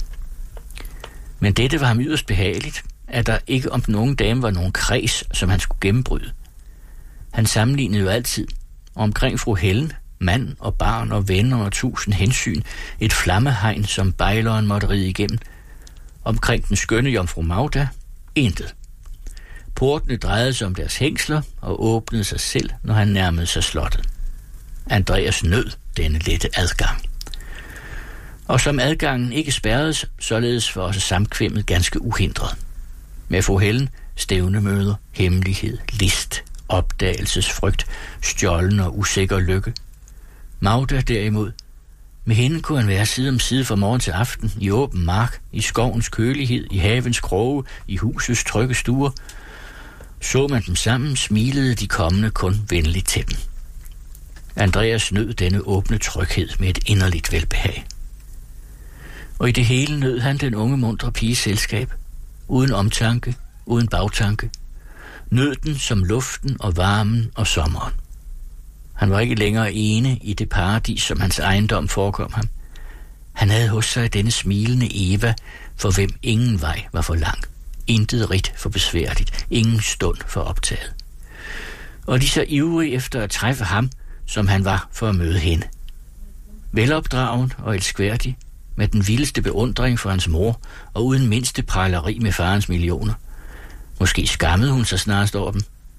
S4: Men dette var ham yderst behageligt, at der ikke om den unge dame var nogen kreds, som han skulle gennembryde. Han sammenlignede jo altid omkring fru Helen, mand og barn og venner og 1000 hensyn, et flammehegn, som bejleren måtte ride igennem. Omkring den skønne jomfru Magda, intet. Portene drejede sig om deres hængsler og åbnede sig selv, når han nærmede sig slottet. Andreas nød denne lette adgang. Og som adgangen ikke spærredes, således var også samkvemmet ganske uhindret. Med fru Helen stævnemøder, hemmelighed, list, opdagelsesfrygt, stjålen og usikker lykke. Magda derimod, med hende kunne han være side om side fra morgen til aften, i åben mark, i skovens kølighed, i havens kroge, i husets trygge stuer. Så man dem sammen, smilede de kommende kun venligt til dem. Andreas nød denne åbne tryghed med et inderligt velbehag. Og i det hele nød han den unge muntre piges selskab, uden omtanke, uden bagtanke. Nød den som luften og varmen og sommeren. Han var ikke længere ene i det paradis, som hans ejendom forekom ham. Han havde hos sig denne smilende Eva, for hvem ingen vej var for lang, intet rigt for besværligt, ingen stund for optaget. Og de så ivrige efter at træffe ham, som han var for at møde hende. Velopdragen og elskværdig, med den vildeste beundring for hans mor, og uden mindste praleri med farens millioner. Måske skammede hun sig snarest over dem.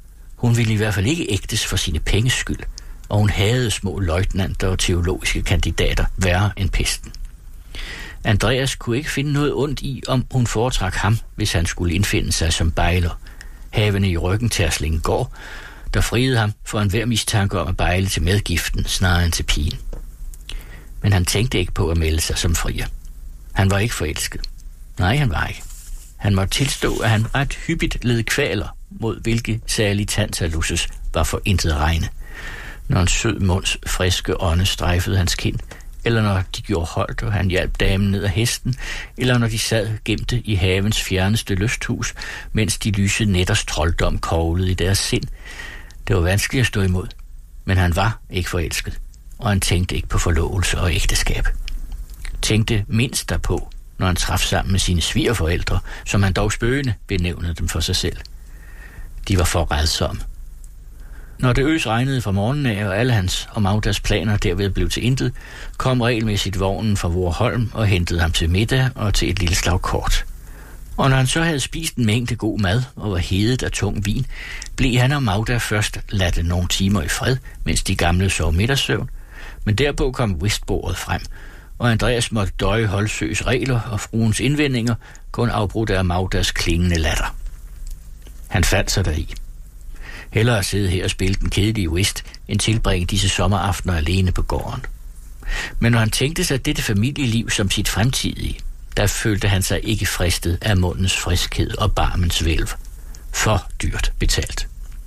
S4: Hun ville i hvert fald ikke ægtes for sine penges skyld, og hun havde små løjtnanter og teologiske kandidater værre end pesten. Andreas kunne ikke finde noget ondt i, om hun foretrak ham, hvis han skulle indfinde sig som bejler, havende i ryggen Terslinggaard, der friede ham for enhver mistanke om at bejle til medgiften snarere end til pigen. Men han tænkte ikke på at melde sig som frier. Han var ikke forelsket. Nej, han var ikke. Han måtte tilstå, at han ret hyppigt led kvaler, mod hvilke særlig Tantalusses var for intet regne. Når en sød munds friske ånde strejfede hans kind, eller når de gjorde holdt, og han hjalp damen ned af hesten, eller når de sad gemte i havens fjerneste lysthus, mens de lyse nætters trolddom koglede i deres sind. Det var vanskeligt at stå imod, men han var ikke forelsket, og han tænkte ikke på forlovelse og ægteskab. Tænkte mindst derpå, når han traf sammen med sine svigerforældre, som han dog spøgende benævnede dem for sig selv. De var for rædsomme. Når det regnede fra morgenen af, og alle hans og Magdas planer derved blev til intet, kom regelmæssigt vognen fra Vorholm og hentede ham til middag og til et lille slag kort. Og når han så havde spist en mængde god mad og var hedet af tung vin, blev han og Magda først ladt nogle timer i fred, mens de gamle sov middagssøvn, men derpå kom whistbordet frem, og Andreas måtte døje Holsøs regler og fruens indvendinger, kun afbrudt af Magdas klingende latter. Han fandt sig deri. Hellere at sidde her og spille den kedelige whist, end tilbringe disse sommeraftener alene på gården. Men når han tænkte sig dette familieliv som sit fremtidige, der følte han sig ikke fristet af mundens friskhed og barmens vælv. For dyrt betalt.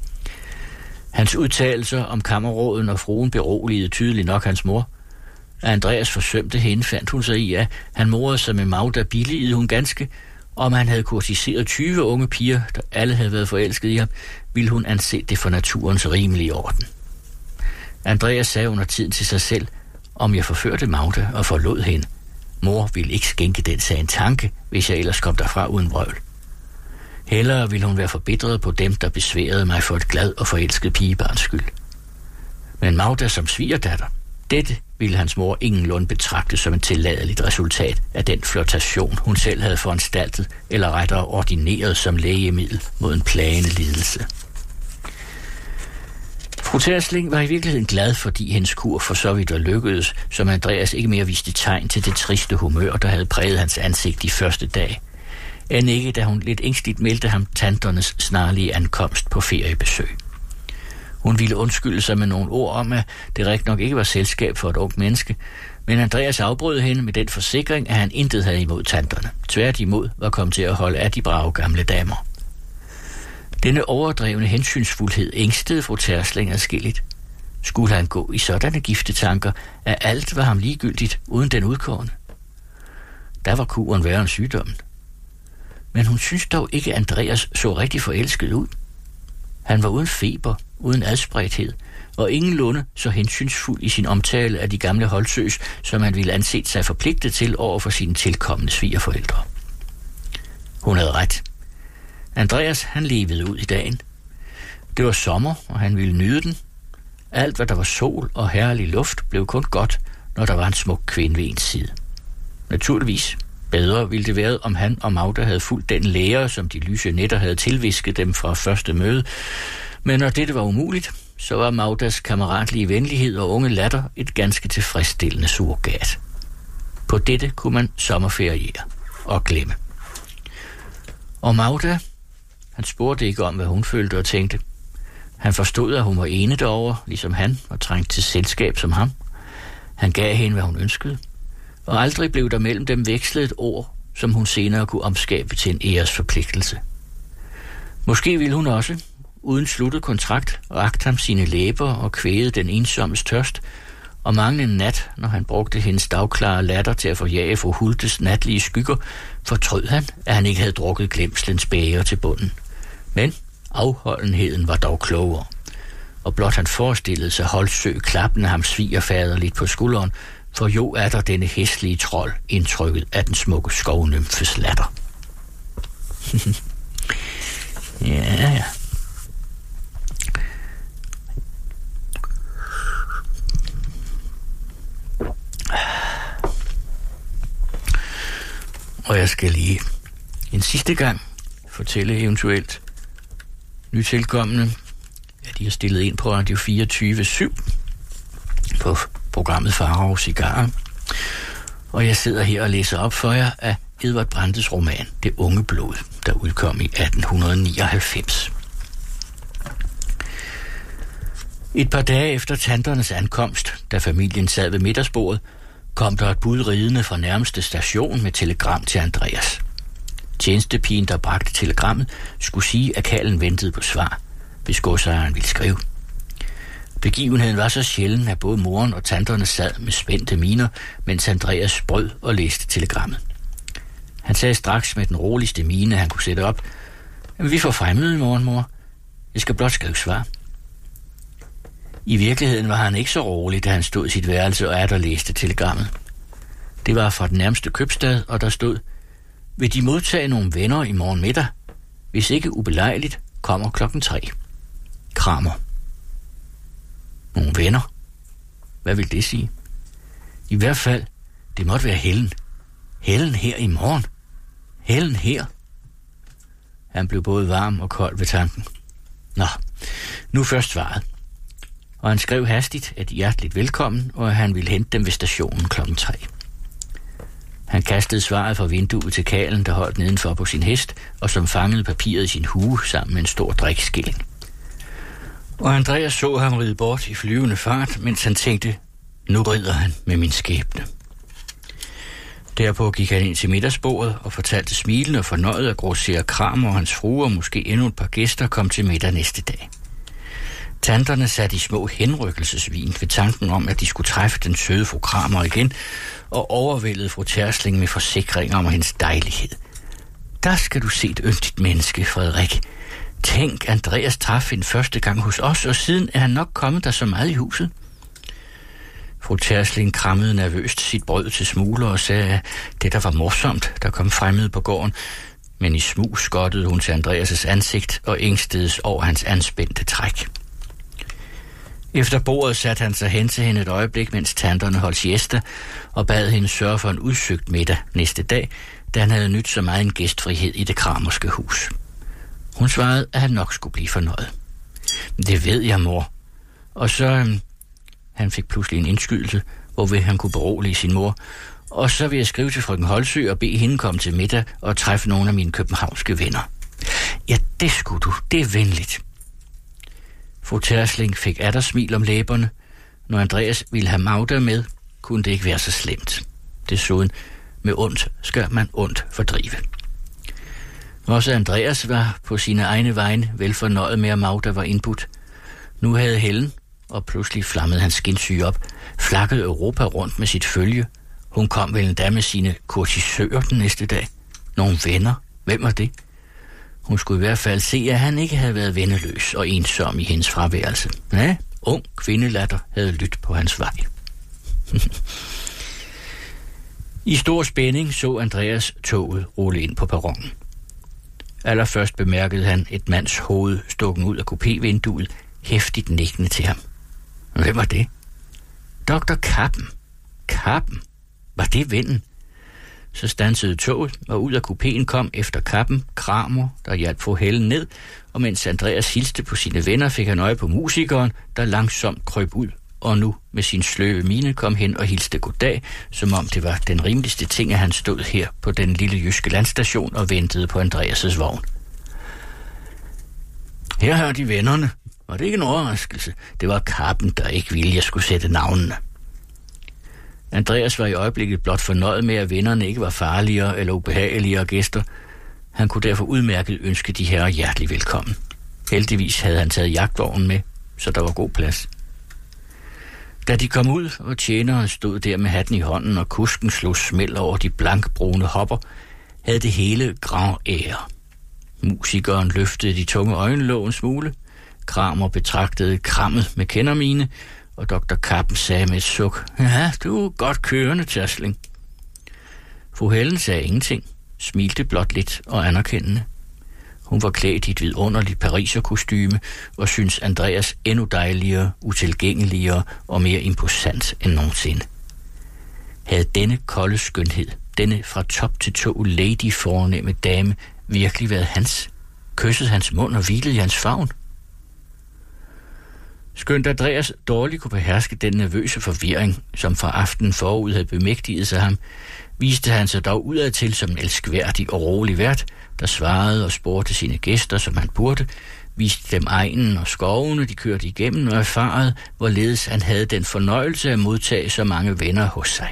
S4: Hans udtalelser om kammerråden og fruen beroligede tydeligt nok hans mor. At Andreas forsømte hende, fandt hun sig i, at han morede sig med Magda billigede hun ganske, og om han havde kurtiseret 20 unge piger, der alle havde været forelsket i ham, ville hun anse det for naturens rimelige orden. Andreas sagde under tiden til sig selv, om jeg forførte Magda og forlod hende. Mor ville ikke skænke den sag en tanke, hvis jeg ellers kom derfra uden vrøvl. Hellere ville hun være forbitret på dem, der besværede mig for et glad og forelsket pigebarns skyld. Men Magda som svigerdatter, dette ville hans mor ingenlunde betragte som en tilladeligt resultat af den flirtation, hun selv havde foranstaltet, eller rettere ordineret som lægemiddel mod en plagende lidelse. Fru Tersling var i virkeligheden glad, fordi hendes kur for så vidt var lykkedes, som Andreas ikke mere viste tegn til det triste humør, der havde præget hans ansigt de første dage. End ikke, da hun lidt ængstligt meldte ham tanternes snarlige ankomst på feriebesøg. Hun ville undskylde sig med nogle ord om, at det rigtig nok ikke var selskab for et ungt menneske, men Andreas afbrød hende med den forsikring, at han intet havde imod tanterne. Tværtimod var kommet til at holde af de brave gamle damer. Denne overdrevne hensynsfuldhed ængstede fru Tersling adskilligt. Skulle han gå i sådanne giftetanker, at alt var ham ligegyldigt uden den udkårne? Der var kuren værre end sygdommen. Men hun syntes dog ikke, at Andreas så rigtig forelsket ud. Han var uden feber, uden adspredthed, og ingenlunde så hensynsfuld i sin omtale af de gamle Holsøs, som han ville anset sig forpligtet til over for sine tilkommende svigerforældre. Hun havde ret. Andreas, han levede ud i dagen. Det var sommer, og han ville nyde den. Alt, hvad der var sol og herlig luft, blev kun godt, når der var en smuk kvinde ved ens side. Naturligvis bedre ville det være, om han og Magda havde fulgt den lære, som de lyse nætter havde tilvisket dem fra første møde. Men når dette var umuligt, så var Magdas kammeratlige venlighed og unge latter et ganske tilfredsstillende surrogat. På dette kunne man sommerferiere og glemme. Og Magda, han spurgte ikke om, hvad hun følte og tænkte. Han forstod, at hun var ene derovre, ligesom han, og trængte til selskab som ham. Han gav hende, hvad hun ønskede, og aldrig blev der mellem dem vekslet et ord, som hun senere kunne omskabe til en æresforpligtelse. Måske ville hun også, uden sluttet kontrakt, rakte ham sine læber og kvægede den ensommes tørst, og mange en nat, når han brugte hendes dagklare latter til at forjage fru Hultes natlige skygger, fortrød han, at han ikke havde drukket glemslens bæger til bunden. Men afholdenheden var dog klogere, og blot han forestillede sig Holsø klappende ham svigerfaderligt på skulderen, for jo er der denne hæslige trold indtrykket af den smukke skovnymfes latter. Ja. Og jeg skal lige en sidste gang fortælle eventuelt nytilkommende, De har stillet ind på Radio 24/7 på programmet Farao Cigar. Og jeg sidder her og læser op for jer af Edvard Brandes roman Det unge blod, der udkom i 1899. Et par dage efter tanternes ankomst, da familien sad ved middagsbordet, kom der et bud ridende fra nærmeste station med telegram til Andreas. Tjenestepigen, der bragte telegrammet, skulle sige, at kalden ventede på svar, hvis godsejeren ville skrive. Begivenheden var så sjælden, at både moren og tanterne sad med spændte miner, mens Andreas brød og læste telegrammet. Han sagde straks med den roligste mine, han kunne sætte op: "Vi får fremmøde i morgen, mor. Jeg skal blot skrive svar." I virkeligheden var han ikke så rolig, da han stod i sit værelse og atter læste telegrammet. Det var fra den nærmeste købstad, og der stod: "Vil de modtage nogle venner i morgen middag? Hvis ikke ubelejligt, kommer 3:00. Kramer." Nogle venner? Hvad vil det sige? I hvert fald, det måtte være Helen. Helen her i morgen. Helen her. Han blev både varm og kold ved tanken. Nå, nu først svaret. Og han skrev hastigt, at hjerteligt velkommen, og at han ville hente dem ved stationen 3:00. Han kastede svaret fra vinduet til karlen, der holdt nedenfor på sin hest, og som fangede papiret i sin hue sammen med en stor drikskilling. Og Andreas så ham ride bort i flyvende fart, mens han tænkte: nu rider han med min skæbne. Derpå gik han ind til middagsbordet og fortalte smilende og fornøjet, at grosserer Kramer og hans frue og måske endnu et par gæster kom til middag næste dag. Tanterne satte i små henrykkelsesvin ved tanken om, at de skulle træffe den søde fru Kramer igen, og overvældede fru Tersling med forsikringer om hendes dejlighed. Der skal du se et yndigt menneske, Frederik. Tænk, Andreas traf en første gang hos os, og siden er han nok kommet der så meget i huset. Fru Tersling krammede nervøst sit brød til smugler og sagde, at det der var morsomt, der kom fremmede på gården, men i smug skottede hun til Andreas' ansigt og ængstedes over hans anspændte træk. Efter bordet satte han sig hen til hende et øjeblik, mens tanterne holdt siesta, og bad hende sørge for en udsøgt middag næste dag, da han havde nydt så meget en gæstfrihed i det kramerske hus. Hun svarede, at han nok skulle blive fornøjet. Det ved jeg, mor. Og så... Han fik pludselig en indskydelse, hvorved han kunne berolige sin mor. Og så vil jeg skrive til frøken Holsø og bede hende komme til middag og træffe nogle af mine københavnske venner. Ja, det skulle du. Det er venligt. Fru Tersling fik atter smil om læberne. Når Andreas ville have Magda med, kunne det ikke være så slemt. Desuden, med ondt skal man ondt fordrive. Også Andreas var på sine egne vegne velfornøjet med, at Magda var indbudt. Nu havde Helen, og pludselig flammede hans skinsyge op, flakkede Europa rundt med sit følge. Hun kom vel endda med sine kurtisører den næste dag. Nogle venner. Hvem var det? Hun skulle i hvert fald se, at han ikke havde været venneløs og ensom i hendes fraværelse. Ja, ung kvindelatter havde lyttet på hans vej. I stor spænding så Andreas toget rulle ind på perronen. Allerførst bemærkede han et mands hoved stukken ud af kupévinduet, hæftigt nikkende til ham. Hvem var det? Dr. Kappen. Kappen? Var det vennen? Så stansede toget, og ud af kupéen kom efter Kappen Kramer, der hjalp fru Helen ned, og mens Andreas hilste på sine venner, fik han øje på musikeren, der langsomt krøb ud, og nu med sin sløve mine kom hen og hilste goddag, som om det var den rimeligste ting, at han stod her på den lille jyske landstation og ventede på Andreas' vogn. Her har de vennerne. Var det ikke en overraskelse? Det var Kappen, der ikke ville, jeg skulle sætte navnene. Andreas var i øjeblikket blot fornøjet med, at vennerne ikke var farligere eller ubehageligere gæster. Han kunne derfor udmærket ønske de herrer hjertelig velkommen. Heldigvis havde han taget jagtvognen med, så der var god plads. Da de kom ud, og tjeneren stod der med hatten i hånden, og kusken slog smæld over de blankbrune hopper, havde det hele grand ære. Musikeren løftede de tunge øjenlåg en smule. Kramer betragtede krammet med kendermine, og Dr. Kappen sagde med et suk, ja, du er godt kørende, Tersling. Fru Helen sagde ingenting, smilte blot lidt og anerkendende. Hun var klædt i et vidunderligt pariserkostyme, og syntes Andreas endnu dejligere, utilgængeligere og mere imposant end nogensinde. Havde denne kolde skønhed, denne fra top til tå lady fornemme dame, virkelig været hans? Kyssede hans mund og hvilede i hans favn? Skønt Andreas dårligt kunne beherske den nervøse forvirring, som fra aftenen forud havde bemægtiget sig ham, viste han sig dog udadtil som en elskværdig og rolig vært, der svarede og spurgte sine gæster, som han burde, viste dem egnen og skovene, de kørte igennem, og erfarede, hvorledes han havde den fornøjelse at modtage så mange venner hos sig.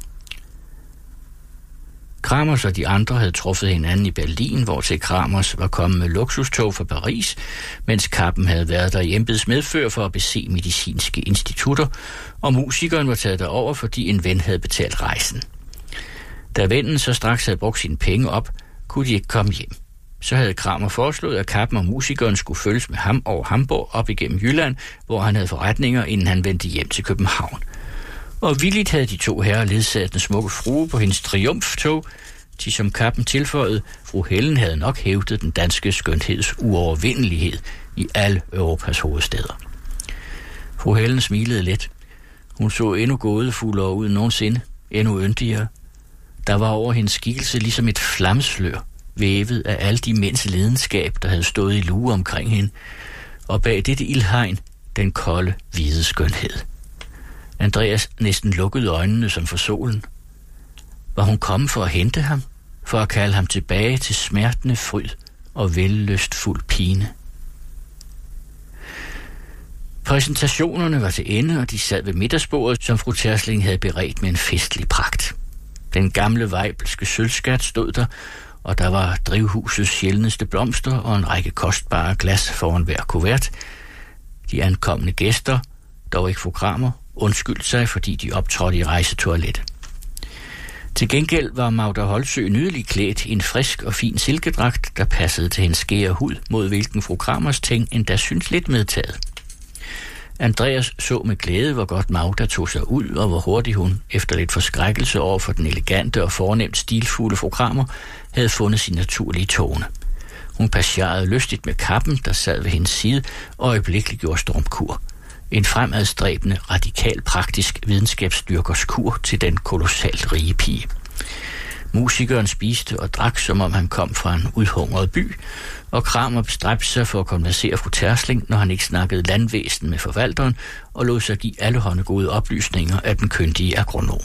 S4: Kramers og de andre havde truffet hinanden i Berlin, hvor til Kramers var kommet med luksustog fra Paris, mens Kappen havde været der i embeds medfør for at bese medicinske institutter, og musikeren var taget derover, fordi en ven havde betalt rejsen. Da vennen så straks havde brugt sine penge op, kunne de ikke komme hjem. Så havde Kramer foreslået, at Kappen og musikeren skulle følges med ham over Hamburg op igennem Jylland, hvor han havde forretninger, inden han vendte hjem til København. Og villigt havde de to herrer ledsaget den smukke frue på hendes triumftog, de som Kappen tilføjede, fru Helen havde nok hævdet den danske skønheds uovervindelighed i alle Europas hovedstæder. Fru Helen smilede let. Hun så endnu gådefuldere ud end nogensinde, endnu yndigere. Der var over hendes skikkelse ligesom et flammeslør, vævet af alle de mænds lidenskab, der havde stået i lue omkring hende, og bag dette ildhegn den kolde, hvide skønhed. Andreas næsten lukkede øjnene som for solen. Var hun kommet for at hente ham, for at kalde ham tilbage til smertende fryd og vellystfuld pine? Præsentationerne var til ende, og de sad ved middagsbordet, som fru Tersling havde beredt med en festlig pragt. Den gamle weibelske sølvskat stod der, og der var drivhusets sjældneste blomster og en række kostbare glas foran hver kuvert. De ankomne gæster, dog ikke fru Kramer, undskyldte sig, fordi de optrådte i rejsetoilet. Til gengæld var Magda Holsø nydelig klædt i en frisk og fin silkedragt, der passede til hendes skære hud, mod hvilken fru Kramers ting endda syntes lidt medtaget. Andreas så med glæde, hvor godt Magda tog sig ud, og hvor hurtigt hun, efter lidt forskrækkelse over for den elegante og fornemt stilfulde fru Kramer, havde fundet sin naturlige tone. Hun passerede lystigt med Kappen, der sad ved hendes side, og øjeblikkeligt gjorde stormkur. En fremadstræbende, radikal praktisk videnskabsstyrkers kur til den kolossalt rige pige. Musikeren spiste og drak, som om han kom fra en udhungret by, og Kramer bestræbte sig for at konversere fru Tersling, når han ikke snakkede landvæsen med forvalteren, og lod sig give allehånde gode oplysninger af den kyndige agronom.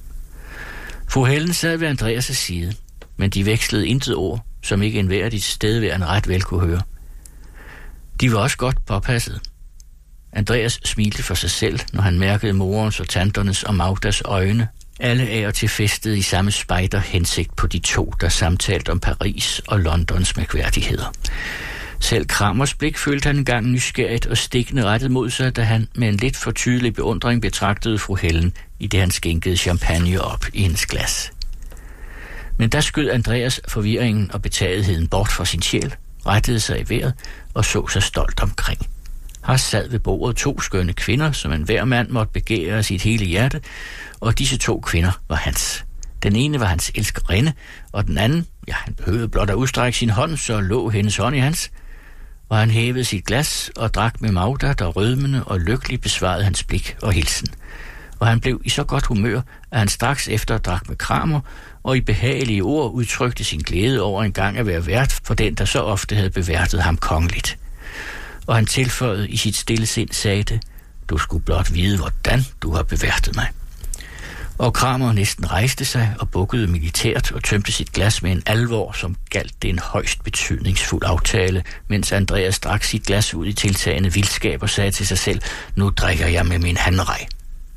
S4: Fru Helen sad ved Andreas' side, men de vekslede intet ord, som ikke enhver de stedværende ret vel kunne høre. De var også godt påpasset. Andreas smilte for sig selv, når han mærkede morens og tanternes og Magdas øjne, alle af og til festede i samme spejder hensigt på de to, der samtalte om Paris og Londons mærkværdigheder. Selv Kramers blik følte han engang nysgerrigt og stikkende rettet mod sig, da han med en lidt for tydelig beundring betragtede fru Helen, i det han skænkede champagne op i hendes glas. Men der skød Andreas forvirringen og betagetheden bort fra sin sjæl, rettede sig i vejret og så sig stolt omkring. Her sad ved bordet to skønne kvinder, som enhver mand måtte begære sit hele hjerte, og disse to kvinder var hans. Den ene var hans elskerinde, og den anden, han behøvede blot at udstrække sin hånd, så lå hendes hånd i hans. Og han hævede sit glas og drak med Magda, der rødmende og lykkelig besvarede hans blik og hilsen. Og han blev i så godt humør, at han straks efter drak med Kramer, og i behagelige ord udtrykte sin glæde over engang at være vært for den, der så ofte havde beværtet ham kongeligt. Og han tilføjede i sit stille sind, sagde det, du skulle blot vide, hvordan du har beværtet mig. Og Kramer næsten rejste sig og bukkede militært og tømte sit glas med en alvor, som galt det en højst betydningsfuld aftale, mens Andreas drak sit glas ud i tiltagende vildskab og sagde til sig selv, nu drikker jeg med min handrej.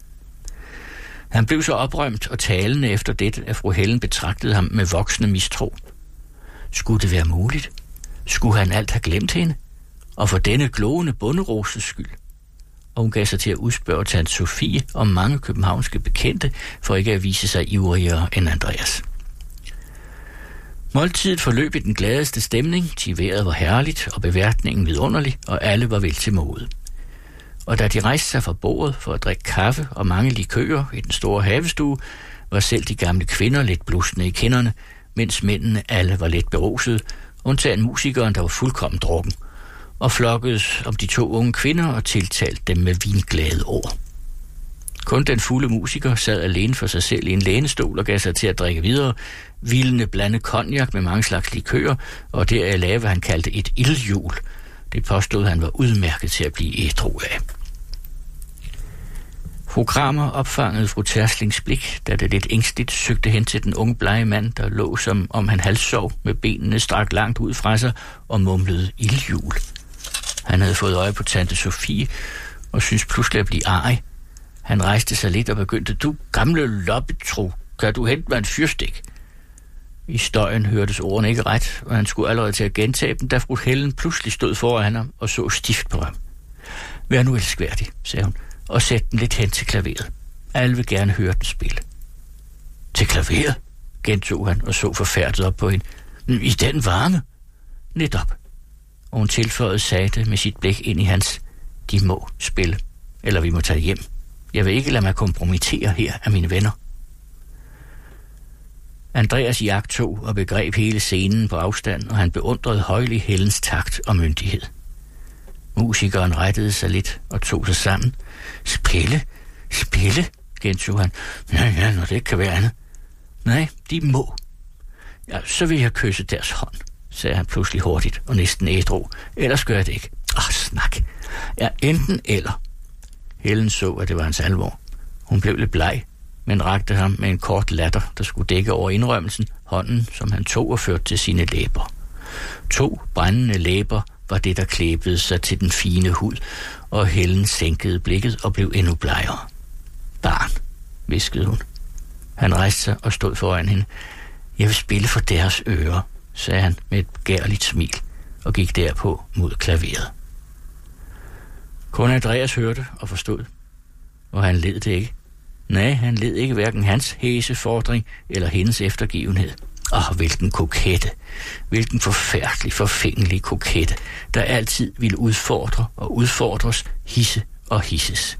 S4: Han blev så oprømt og talende efter dette, at fru Helen betragtede ham med voksende mistro. Skulle det være muligt? Skulle han alt have glemt hende? Og for denne glående bunderoses skyld? Og hun gav sig til at udspørge tante Sofie om mange københavnske bekendte, for ikke at vise sig ivrigere end Andreas. Måltidet forløb i den gladeste stemning, til vejret var herligt og beværtningen vidunderlig, og alle var vel til mode. Og da de rejste sig fra bordet for at drikke kaffe og mange likører i den store havestue, var selv de gamle kvinder lidt blusende i kinderne, mens mændene alle var let berusede, undtagen musikeren, der var fuldkommen drukken, og flokkedes om de to unge kvinder og tiltalte dem med vinglade ord. Kun den fulde musiker sad alene for sig selv i en lænestol og gav sig til at drikke videre, vildende blande cognac med mange slags likører, og deraf lave, hvad han kaldte et ildhjul. Det påstod han var udmærket til at blive ædru af. Fru Kramer opfangede fru Terslings blik, da det lidt ængstligt søgte hen til den unge blege mand, der lå som om han halssov med benene strakt langt ud fra sig og mumlede ildhjul. Han havde fået øje på tante Sofie og syntes pludselig at blive arg. Han rejste sig lidt og begyndte: "Du gamle loppetro, kan du hente mig en fyrstik?" I støjen hørtes ordene ikke ret, og han skulle allerede til at gentage dem, da fru Helen pludselig stod foran ham og så stift på ham. "Vær nu elskværdig," sagde hun, "og sæt den lidt hen til klaveret. Alle vil gerne høre den spille." "Til klaveret?" gentog han og så forfærdet op på hende. "I den varme?" "Netop." Og hun tilføjede sagte med sit blik ind i hans: "De må spille, eller vi må tage hjem. Jeg vil ikke lade mig kompromittere her af mine venner." Andreas iagttog og begreb hele scenen på afstand, og han beundrede højlig Helens takt og myndighed. Musikeren rettede sig lidt og tog sig sammen. Spille, gentog han. Ja, når det ikke kan være andet. "Nej, de må." "Ja, så vil jeg kysse deres hånd," sagde han pludselig hurtigt og næsten ædru. "Ellers gør jeg det ikke." Snak. "Ja, enten eller." Helen så, at det var hans alvor. Hun blev lidt bleg, men rakte ham med en kort latter, der skulle dække over indrømmelsen, hånden, som han tog og førte til sine læber. 2 brændende læber var det, der klæbede sig til den fine hud, og Helen sænkede blikket og blev endnu blegere. "Barn," hviskede hun. Han rejste sig og stod foran hende. "Jeg vil spille for deres ører," sagde han med et begærligt smil, og gik derpå mod klaveret. Kun Andreas hørte og forstod, og han led det ikke. Nej, han led ikke hverken hans hæse fordring eller hendes eftergivenhed. Hvilken kokette, hvilken forfærdelig, forfængelig kokette, der altid ville udfordre og udfordres, hisse og hisses.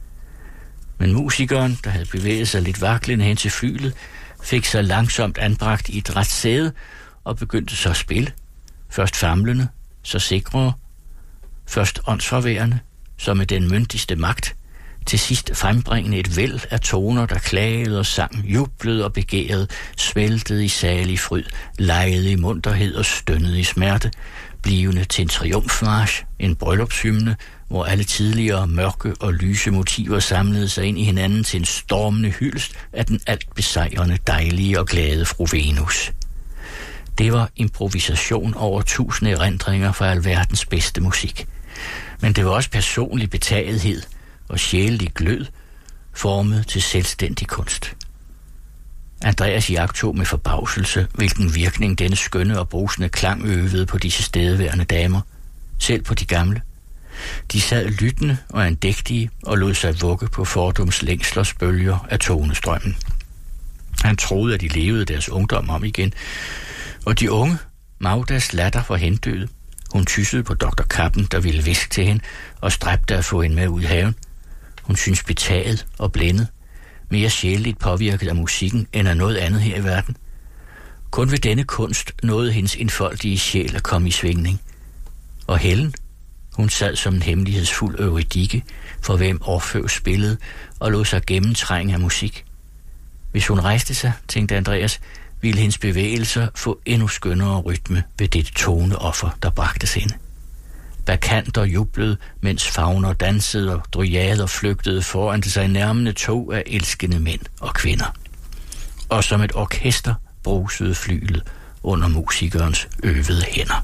S4: Men musikeren, der havde bevæget sig lidt vaklende hen til flylet, fik sig langsomt anbragt i et ret sæde og begyndte så at spille. Først famlende, så sikrere, først åndsforværende, så med den myndigste magt, til sidst frembringende et væld af toner, der klagede og sang, jublede og begærede, smeltede i salig fryd, legede i munterhed og stønnede i smerte, blivende til en triumfmarch, en bryllupshymne, hvor alle tidligere mørke og lyse motiver samlede sig ind i hinanden til en stormende hyldest af den alt besejrende, dejlige og glade fru Venus. Det var improvisation over 1000 erindringer fra alverdens bedste musik. Men det var også personlig betagethed og sjælelig glød, formet til selvstændig kunst. Andreas iagttog med forbavselse, hvilken virkning denne skønne og brusende klang øvede på disse stedeværende damer, selv på de gamle. De sad lyttende og andægtige og lod sig vugge på fordums længslers bølger af tonestrømmen. Han troede, at de levede deres ungdom om igen, og de unge, Magdas latter var hendøde. Hun tyssede på Dr. Kappen, der ville viske til hende, og stræbte at få hende med ud i haven. Hun syntes betaget og blændet, mere sjældent påvirket af musikken end af noget andet her i verden. Kun ved denne kunst nåede hendes indfoldige sjæl at komme i svingning. Og Helen, hun sad som en hemmelighedsfuld Eurydike, for hvem Orfeus spillede og lod sig gennemtrænge af musik. Hvis hun rejste sig, tænkte Andreas, ville hendes bevægelser få endnu skønnere rytme ved dette toneoffer, der bragtes hende. Bakanter jublede, mens fauner dansede og dryader flygtede foran sig nærmende tog af elskende mænd og kvinder. Og som et orkester brusede flylet under musikerens øvede hænder.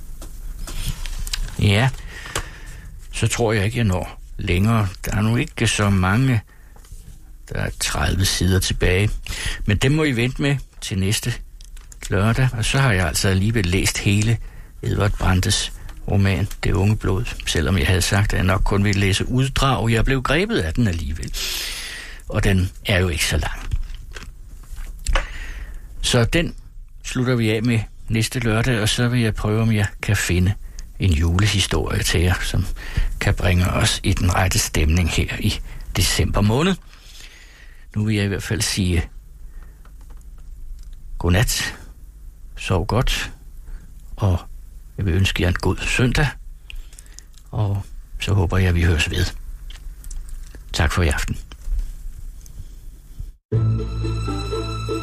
S4: Ja, så tror jeg ikke, jeg når længere. Der er nu ikke så mange. Der er 30 sider tilbage. Men dem må I vente med til næste lørdag. Og så har jeg altså alligevel læst hele Edvard Brandes roman Det unge blod, selvom jeg havde sagt, at jeg nok kun ville læse uddrag. Jeg blev grebet af den alligevel. Og den er jo ikke så lang. Så den slutter vi af med næste lørdag, og så vil jeg prøve, om jeg kan finde en julehistorie til jer, som kan bringe os i den rette stemning her i december måned. Nu vil jeg i hvert fald sige godnat, sov godt, og jeg vil ønske jer en god søndag, og så håber jeg, at vi høres ved. Tak for i aften.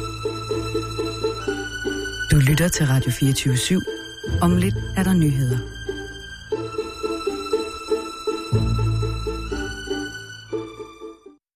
S1: Du lytter til Radio 24/7. Om lidt er der nyheder.